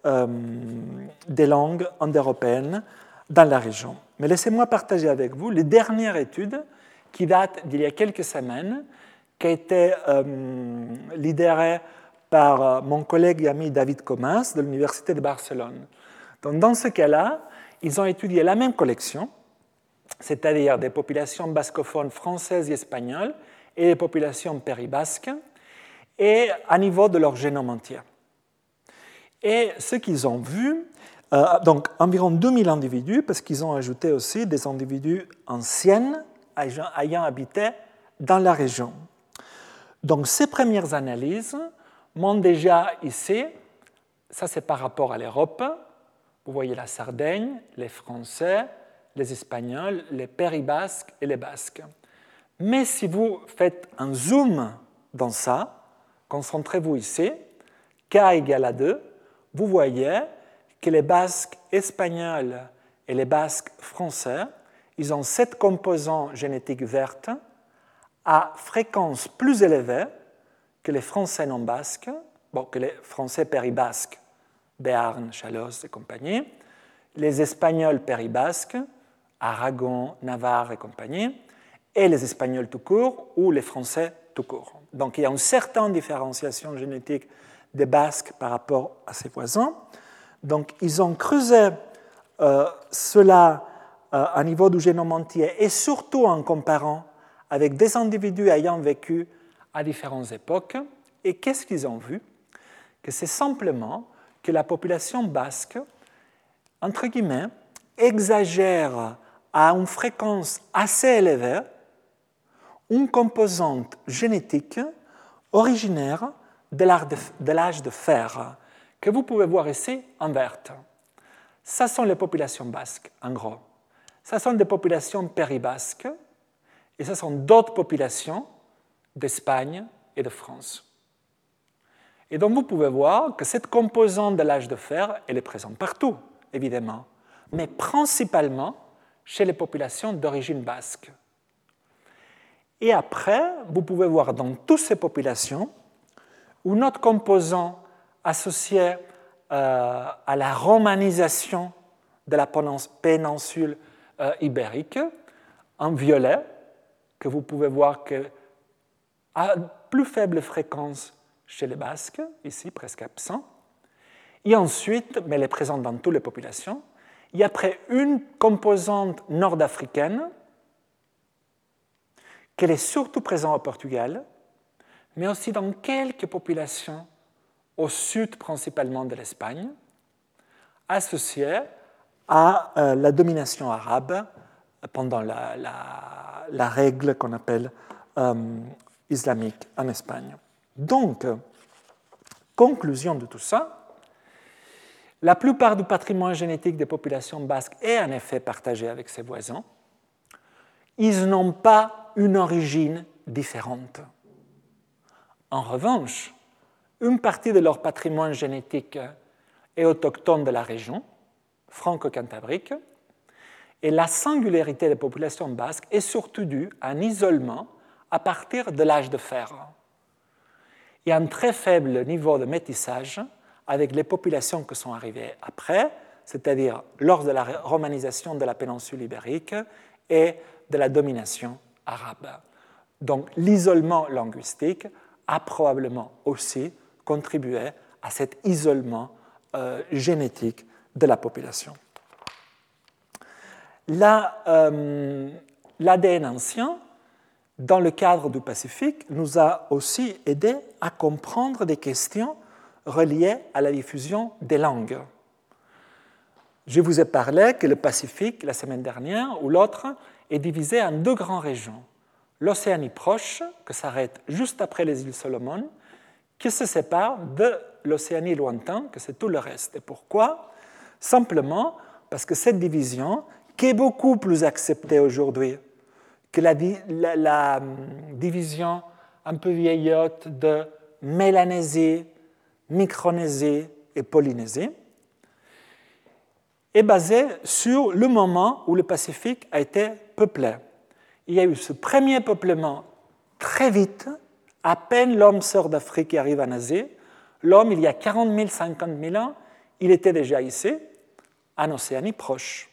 des langues indo-européennes dans la région. Mais laissez-moi partager avec vous les dernières études qui datent d'il y a quelques semaines, qui a été lidérée par mon collègue et ami David Comas de l'Université de Barcelone. Donc, dans ce cas-là, ils ont étudié la même collection, c'est-à-dire des populations bascophones françaises et espagnoles et des populations péribasques, et à niveau de leur génome entier. Et ce qu'ils ont vu, donc environ 2000 individus, parce qu'ils ont ajouté aussi des individus anciens ayant habité dans la région. Donc ces premières analyses montrent déjà ici, ça c'est par rapport à l'Europe, vous voyez la Sardaigne, les Français, les Espagnols, les Péribasques et les Basques. Mais si vous faites un zoom dans ça, concentrez-vous ici, K égale à 2, vous voyez que les Basques espagnols et les Basques français, ils ont 7 composants génétiques vertes à fréquence plus élevée que les Français non basques, que les Français péribasques, Béarn, Chalosse et compagnie, les Espagnols péribasques, Aragon, Navarre et compagnie, et les Espagnols tout court ou les Français tout court. Donc il y a une certaine différenciation génétique des Basques par rapport à ses voisins. Donc ils ont creusé cela à niveau du génome entier et surtout en comparant avec des individus ayant vécu à différentes époques. Et qu'est-ce qu'ils ont vu? Que c'est simplement que la population basque, entre guillemets, exagère à une fréquence assez élevée une composante génétique originaire de l'âge de fer, que vous pouvez voir ici en vert. Ça sont les populations basques, en gros. Ça sont des populations péribasques, et ce sont d'autres populations d'Espagne et de France. Et donc vous pouvez voir que cette composante de l'âge de fer, elle est présente partout, évidemment, mais principalement chez les populations d'origine basque. Et après, vous pouvez voir dans toutes ces populations un autre composant associé à la romanisation de la péninsule ibérique, en violet, que vous pouvez voir à plus faible fréquence chez les Basques, ici presque absent. Et ensuite, mais elle est présente dans toutes les populations, il y a après une composante nord-africaine, qu'elle est surtout présente au Portugal, mais aussi dans quelques populations au sud principalement de l'Espagne, associées à la domination arabe pendant la règle qu'on appelle islamique en Espagne. Donc, conclusion de tout ça, la plupart du patrimoine génétique des populations basques est en effet partagé avec ses voisins. Ils n'ont pas une origine différente. En revanche, une partie de leur patrimoine génétique est autochtone de la région, franco-cantabrique, et la singularité des populations basques est surtout due à un isolement à partir de l'âge de fer et un très faible niveau de métissage avec les populations qui sont arrivées après, c'est-à-dire lors de la romanisation de la péninsule ibérique et de la domination arabe. Donc l'isolement linguistique a probablement aussi contribué à cet isolement génétique de la population. L'ADN ancien, dans le cadre du Pacifique, nous a aussi aidé à comprendre des questions reliées à la diffusion des langues. Je vous ai parlé que le Pacifique, la semaine dernière, ou l'autre, est divisé en deux grandes régions. L'Océanie proche, qui s'arrête juste après les îles Solomon, qui se sépare de l'Océanie lointaine, que c'est tout le reste. Et pourquoi? Simplement parce que cette division, qui est beaucoup plus acceptée aujourd'hui que la division un peu vieillotte de Mélanésie, Micronésie et Polynésie, est basée sur le moment où le Pacifique a été peuplé. Il y a eu ce premier peuplement très vite, à peine l'homme sort d'Afrique et arrive en Asie. L'homme, il y a 40 000, 50 000 ans, il était déjà ici, en Océanie proche.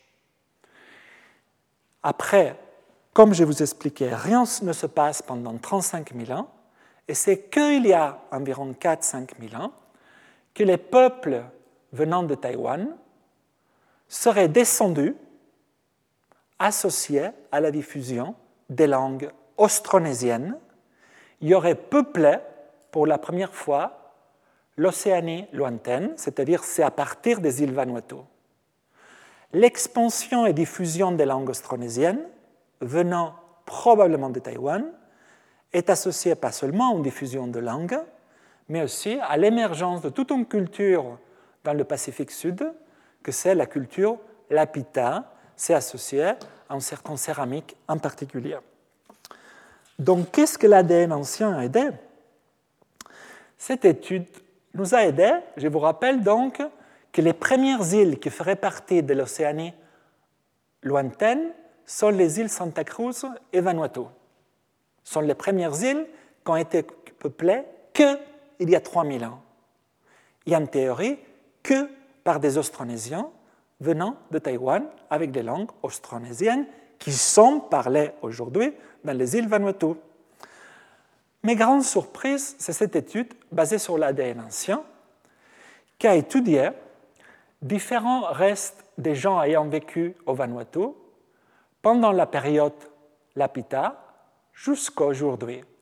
Après, comme je vous expliquais, rien ne se passe pendant 35 000 ans, et c'est qu'il y a environ 4-5 000 ans que les peuples venant de Taïwan seraient descendus, associés à la diffusion des langues austronésiennes. Il y aurait peuplé pour la première fois l'Océanie lointaine, c'est-à-dire c'est à partir des îles Vanuatu. L'expansion et diffusion des langues austronésiennes, venant probablement de Taïwan, est associée pas seulement à une diffusion de langues, mais aussi à l'émergence de toute une culture dans le Pacifique Sud, que c'est la culture lapita, c'est associé à une certaine céramique en particulier. Donc, qu'est-ce que l'ADN ancien a aidé? Cette étude nous a aidé, je vous rappelle donc, que les premières îles qui feraient partie de l'Océanie lointaine sont les îles Santa Cruz et Vanuatu. Ce sont les premières îles qui ont été peuplées qu'il y a 3000 ans. Et en théorie, que par des Austronésiens venant de Taïwan avec des langues austronésiennes qui sont parlées aujourd'hui dans les îles Vanuatu. Mais grande surprise, c'est cette étude basée sur l'ADN ancien qui a étudié différents restes des gens ayant vécu au Vanuatu pendant la période Lapita jusqu'à aujourd'hui.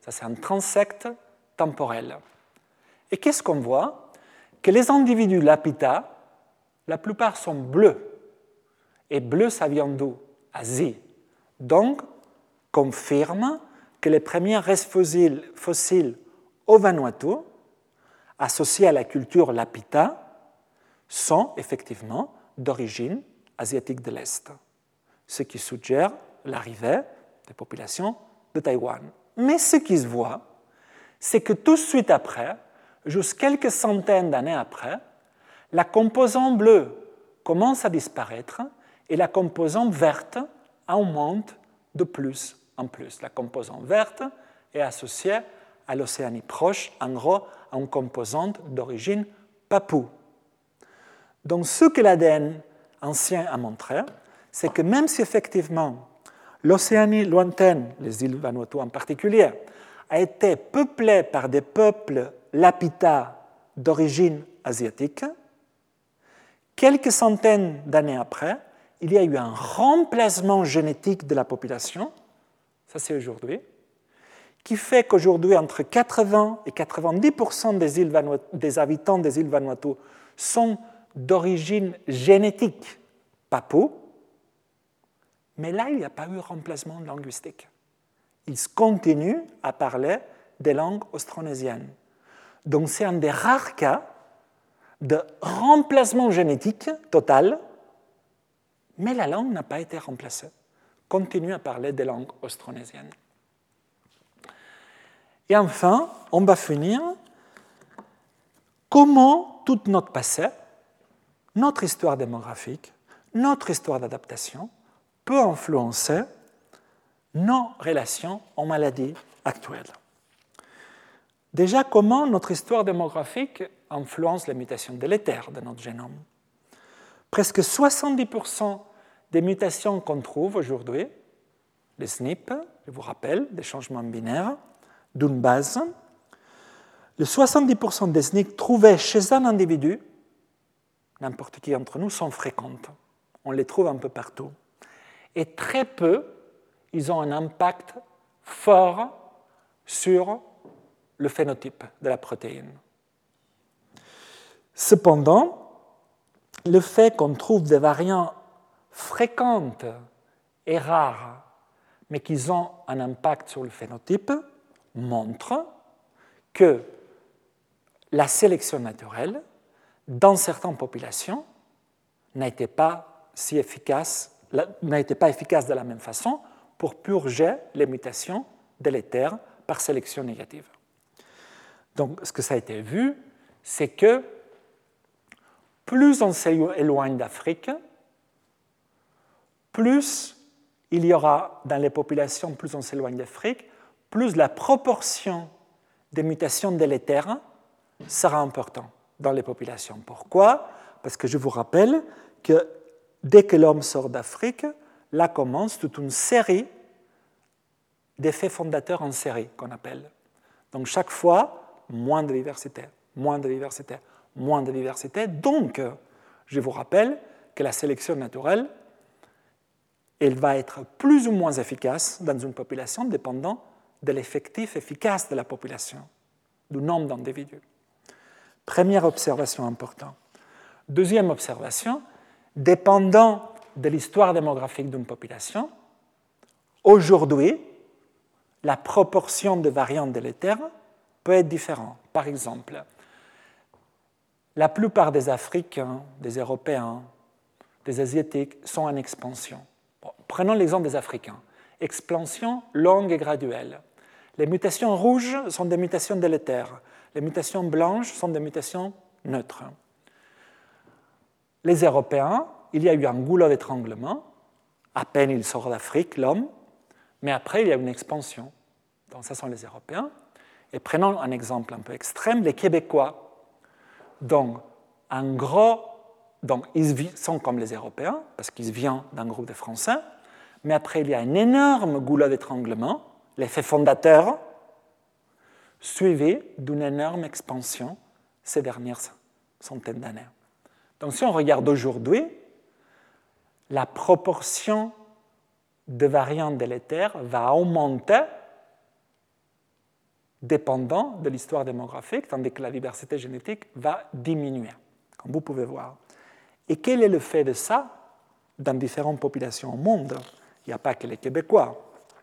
Ça, c'est un transect temporel. Et qu'est-ce qu'on voit? Que les individus Lapita, la plupart sont bleus. Et bleu, ça vient d'où? Asie. Donc, confirme que les premiers restes fossiles au Vanuatu, associés à la culture Lapita, sont effectivement d'origine asiatique de l'Est, ce qui suggère l'arrivée des populations de Taïwan. Mais ce qui se voit, c'est que tout de suite après, juste quelques centaines d'années après, la composante bleue commence à disparaître et la composante verte augmente de plus en plus. La composante verte est associée à l'Océanie proche, en gros, à une composante d'origine papou. Donc, ce que l'ADN ancien a montré, c'est que même si effectivement l'Océanie lointaine, les îles Vanuatu en particulier, a été peuplée par des peuples Lapita d'origine asiatique, quelques centaines d'années après, il y a eu un remplacement génétique de la population, ça c'est aujourd'hui, qui fait qu'aujourd'hui, entre 80 et 90% des habitants des îles Vanuatu sont d'origine génétique papou, mais là, il n'y a pas eu de remplacement linguistique. Ils continuent à parler des langues austronésiennes. Donc, c'est un des rares cas de remplacement génétique total, mais la langue n'a pas été remplacée. Continue à parler des langues austronésiennes. Et enfin, on va finir comment tout notre passé, notre histoire démographique, notre histoire d'adaptation peut influencer nos relations en maladies actuelles. Déjà, comment notre histoire démographique influence les mutations délétères de notre génome? Presque 70% des mutations qu'on trouve aujourd'hui, les SNP, je vous rappelle, des changements binaires, d'une base, les 70% des SNP trouvés chez un individu, n'importe qui d'entre nous, sont fréquentes. On les trouve un peu partout. Et très peu, ils ont un impact fort sur le phénotype de la protéine. Cependant, le fait qu'on trouve des variants fréquentes et rares, mais qui ont un impact sur le phénotype, montre que la sélection naturelle, dans certaines populations, n'a été pas efficace de la même façon pour purger les mutations délétères par sélection négative. Donc, ce que ça a été vu, c'est que plus on s'éloigne d'Afrique, plus il y aura dans les populations, plus on s'éloigne d'Afrique, plus la proportion des mutations délétères sera importante dans les populations. Pourquoi? Parce que je vous rappelle que dès que l'homme sort d'Afrique, là commence toute une série d'effets fondateurs en série, qu'on appelle. Donc chaque fois, moins de diversité, moins de diversité, moins de diversité. Donc, je vous rappelle que la sélection naturelle, elle va être plus ou moins efficace dans une population dépendant de l'effectif efficace de la population, du nombre d'individus. Première observation importante. Deuxième observation, dépendant de l'histoire démographique d'une population, aujourd'hui, la proportion de variants délétères peut être différente. Par exemple, la plupart des Africains, des Européens, des Asiatiques sont en expansion. Bon, prenons l'exemple des Africains. Expansion longue et graduelle. Les mutations rouges sont des mutations délétères. Les mutations blanches sont des mutations neutres. Les Européens, il y a eu un goulot d'étranglement. À peine il sort d'Afrique, l'homme, mais après, il y a une expansion. Donc, ce sont les Européens. Et prenons un exemple un peu extrême, les Québécois. Donc, en gros, ils sont comme les Européens, parce qu'ils viennent d'un groupe de Français, mais après, il y a un énorme goulot d'étranglement, l'effet fondateur, suivi d'une énorme expansion ces dernières centaines d'années. Donc, si on regarde aujourd'hui, la proportion de variants délétères va augmenter dépendant de l'histoire démographique, tandis que la diversité génétique va diminuer, comme vous pouvez voir. Et quel est le fait de ça dans différentes populations au monde? Il n'y a pas que les Québécois.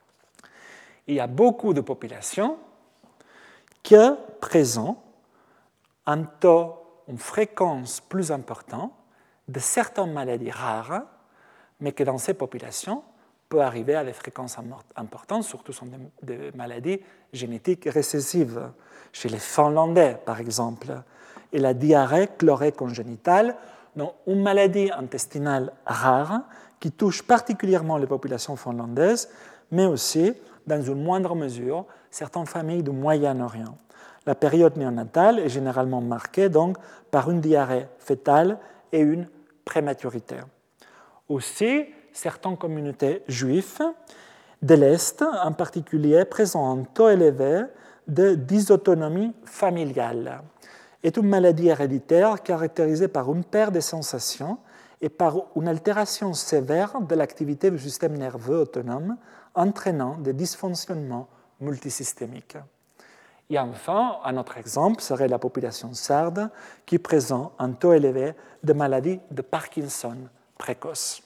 Il y a beaucoup de populations qui présentent un taux, une fréquence plus importante de certaines maladies rares, mais que dans ces populations peut arriver à des fréquences importantes, surtout sont des maladies génétiques récessives. Chez les Finlandais, par exemple, et la diarrhée chlorée congénitale, donc une maladie intestinale rare qui touche particulièrement les populations finlandaises, mais aussi, dans une moindre mesure, certaines familles du Moyen-Orient. La période néonatale est généralement marquée donc par une diarrhée fœtale et une prématurité. Aussi, certaines communautés juives de l'Est, en particulier, présentent un taux élevé de dysautonomie familiale. C'est une maladie héréditaire caractérisée par une perte de sensations et par une altération sévère de l'activité du système nerveux autonome, entraînant des dysfonctionnements multisystémiques. Et enfin, un autre exemple serait la population sarde qui présente un taux élevé de maladie de Parkinson précoce.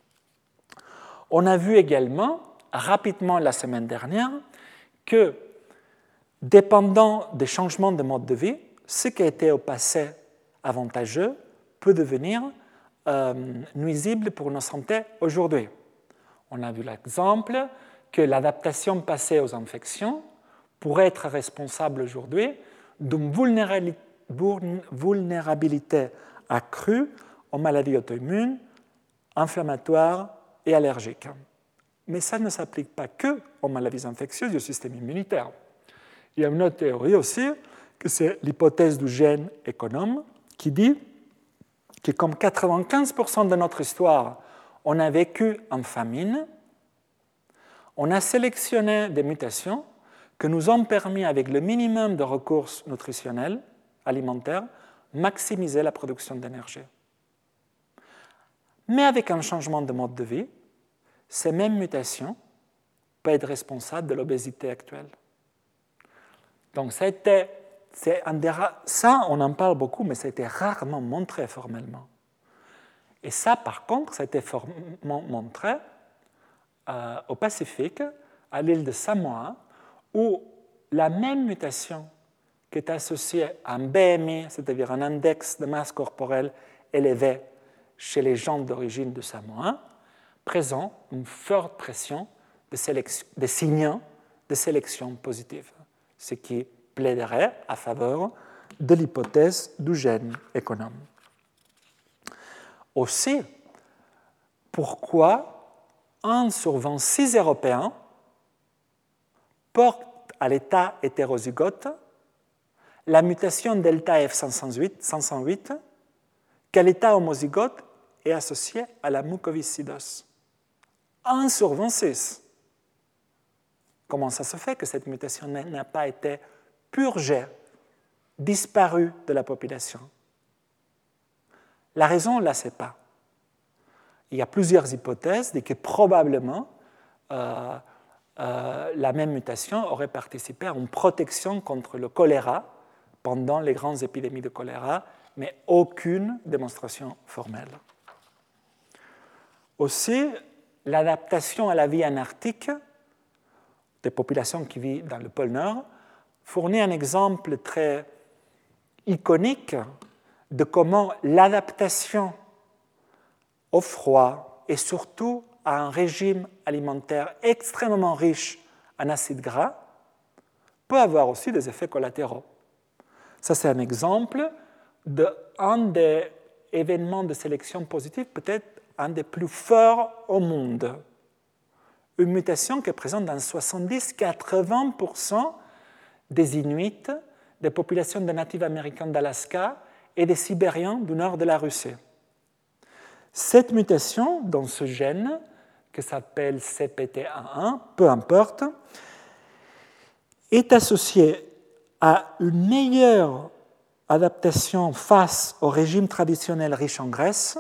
On a vu également, rapidement la semaine dernière, que, dépendant des changements de mode de vie, ce qui était au passé avantageux peut devenir nuisible pour nos santé aujourd'hui. On a vu l'exemple que l'adaptation passée aux infections pourrait être responsable aujourd'hui d'une vulnérabilité accrue aux maladies auto-immunes, inflammatoires et allergiques. Mais ça ne s'applique pas que aux maladies infectieuses et au système immunitaire. Il y a une autre théorie aussi, que c'est l'hypothèse du gène économe, qui dit que comme 95% de notre histoire, on a vécu en famine, on a sélectionné des mutations que nous ont permis, avec le minimum de ressources nutritionnelles, alimentaires, maximiser la production d'énergie. Mais avec un changement de mode de vie, ces mêmes mutations peuvent être responsables de l'obésité actuelle. Donc ça, on en parle beaucoup, mais ça a été rarement montré formellement. Et ça, par contre, ça a été montré au Pacifique, à l'île de Samoa, où la même mutation qui est associée à un BMI, c'est-à-dire un index de masse corporelle élevé chez les gens d'origine de Samoa, présente une forte pression de signaux de sélection positive, ce qui plaiderait à faveur de l'hypothèse du gène économe. Aussi, pourquoi 1 sur 26 Européens porte à l'état hétérozygote la mutation delta F508 qu'à l'état homozygote est associée à la mucoviscidose. 1 sur 26. Comment ça se fait que cette mutation n'a pas été purgée, disparue de la population? La raison, on ne la sait pas. Il y a plusieurs hypothèses de que probablement la même mutation aurait participé à une protection contre le choléra pendant les grandes épidémies de choléra, mais aucune démonstration formelle. Aussi, l'adaptation à la vie en Arctique des populations qui vivent dans le pôle Nord fournit un exemple très iconique de comment l'adaptation au froid et surtout à un régime alimentaire extrêmement riche en acides gras peut avoir aussi des effets collatéraux. Ça, c'est un exemple d'un des événements de sélection positive, peut-être un des plus forts au monde. Une mutation qui est présente dans 70-80% des Inuits, des populations de natifs américains d'Alaska et des Sibériens du nord de la Russie. Cette mutation dans ce gène, qui s'appelle CPT11, peu importe, est associée à une meilleure adaptation face au régime traditionnel riche en graisse,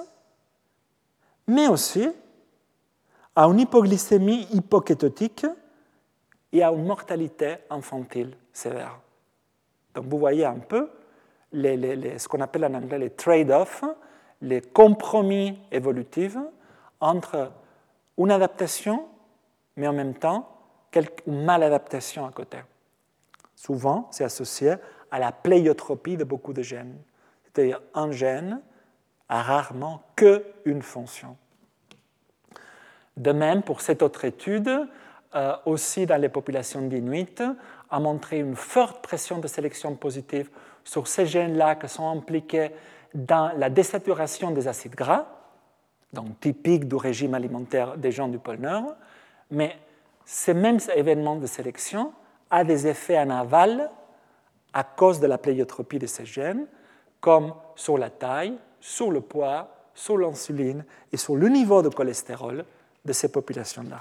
mais aussi à une hypoglycémie hypokétotique et à une mortalité infantile sévère. Donc vous voyez un peu ce qu'on appelle en anglais les trade-offs, les compromis évolutifs entre une adaptation, mais en même temps une maladaptation à côté. Souvent, c'est associé à la pléiotropie de beaucoup de gènes. C'est-à-dire un gène a rarement qu'une fonction. De même, pour cette autre étude, aussi dans les populations d'Inuits, a montré une forte pression de sélection positive sur ces gènes-là qui sont impliqués dans la désaturation des acides gras, donc typique du régime alimentaire des gens du pôle Nord, mais ces mêmes événements de sélection ont des effets en aval à cause de la pléiotropie de ces gènes, comme sur la taille, sur le poids, sur l'insuline et sur le niveau de cholestérol de ces populations-là.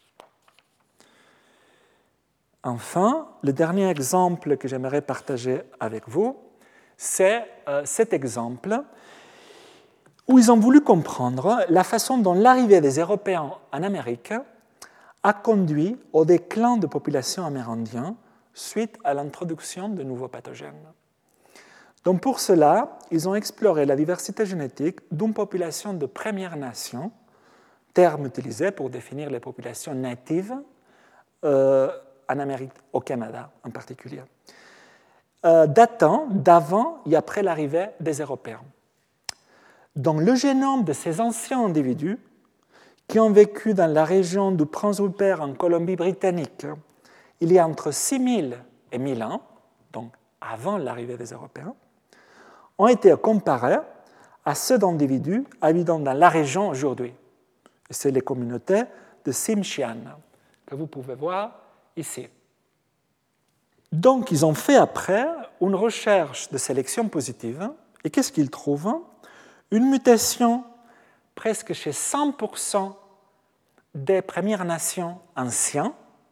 Enfin, le dernier exemple que j'aimerais partager avec vous, c'est cet exemple où ils ont voulu comprendre la façon dont l'arrivée des Européens en Amérique a conduit au déclin de populations amérindiennes suite à l'introduction de nouveaux pathogènes. Donc pour cela, ils ont exploré la diversité génétique d'une population de Premières Nations, terme utilisé pour définir les populations natives en Amérique, au Canada en particulier, datant d'avant et après l'arrivée des Européens. Donc le génome de ces anciens individus qui ont vécu dans la région du Prince Rupert en Colombie-Britannique il y a entre 6000 et 1000 ans, donc avant l'arrivée des Européens, ont été comparés à ceux d'individus habitant dans la région aujourd'hui. C'est les communautés de Tsimshian, que vous pouvez voir ici. Donc, ils ont fait après une recherche de sélection positive, et qu'est-ce qu'ils trouvent? Une mutation presque chez 100% des Premières Nations anciennes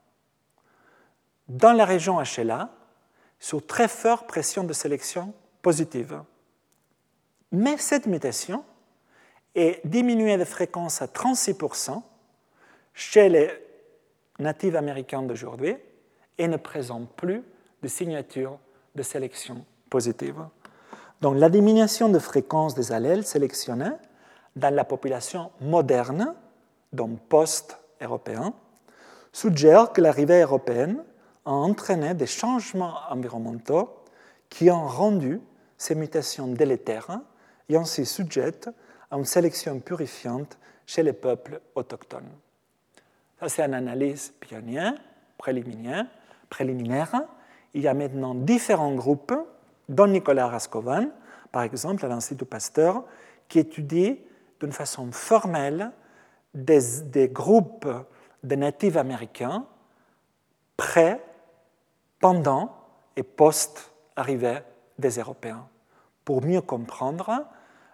dans la région HLA, sous très forte pression de sélection positive. Mais cette mutation est diminuée de fréquence à 36% chez les natifs américains d'aujourd'hui et ne présente plus de signature de sélection positive. Donc la diminution de fréquence des allèles sélectionnés dans la population moderne, donc post-européen, suggère que l'arrivée européenne a entraîné des changements environnementaux qui ont rendu ces mutations délétères et ainsi sujettes à une sélection purifiante chez les peuples autochtones. Ça, c'est une analyse pionnière, préliminaire. Il y a maintenant différents groupes, dont Nicolas Raskovan, par exemple, à l'Institut Pasteur, qui étudie d'une façon formelle des groupes de natifs américains pré, pendant et post-arrivée des Européens, pour mieux comprendre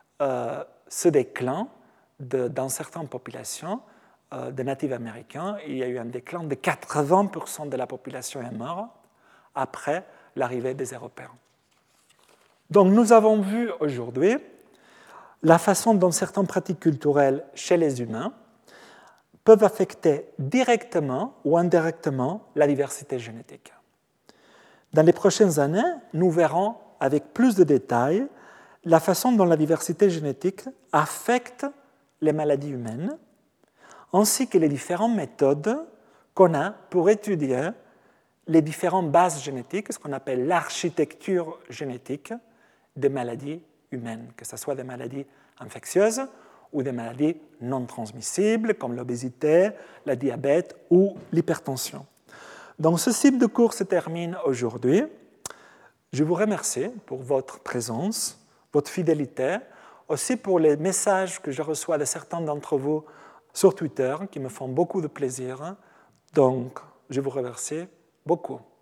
ce déclin dans certaines populations de natifs américains. Il y a eu un déclin de 80% de la population est morte après l'arrivée des Européens. Donc nous avons vu aujourd'hui la façon dont certaines pratiques culturelles chez les humains peuvent affecter directement ou indirectement la diversité génétique. Dans les prochaines années, nous verrons avec plus de détails la façon dont la diversité génétique affecte les maladies humaines, ainsi que les différentes méthodes qu'on a pour étudier les différentes bases génétiques, ce qu'on appelle l'architecture génétique des maladies humaines, que ce soit des maladies infectieuses ou des maladies non transmissibles, comme l'obésité, le diabète ou l'hypertension. Donc ce cycle de cours se termine aujourd'hui. Je vous remercie pour votre présence, votre fidélité, aussi pour les messages que je reçois de certains d'entre vous sur Twitter, qui me font beaucoup de plaisir. Donc, je vous remercie beaucoup.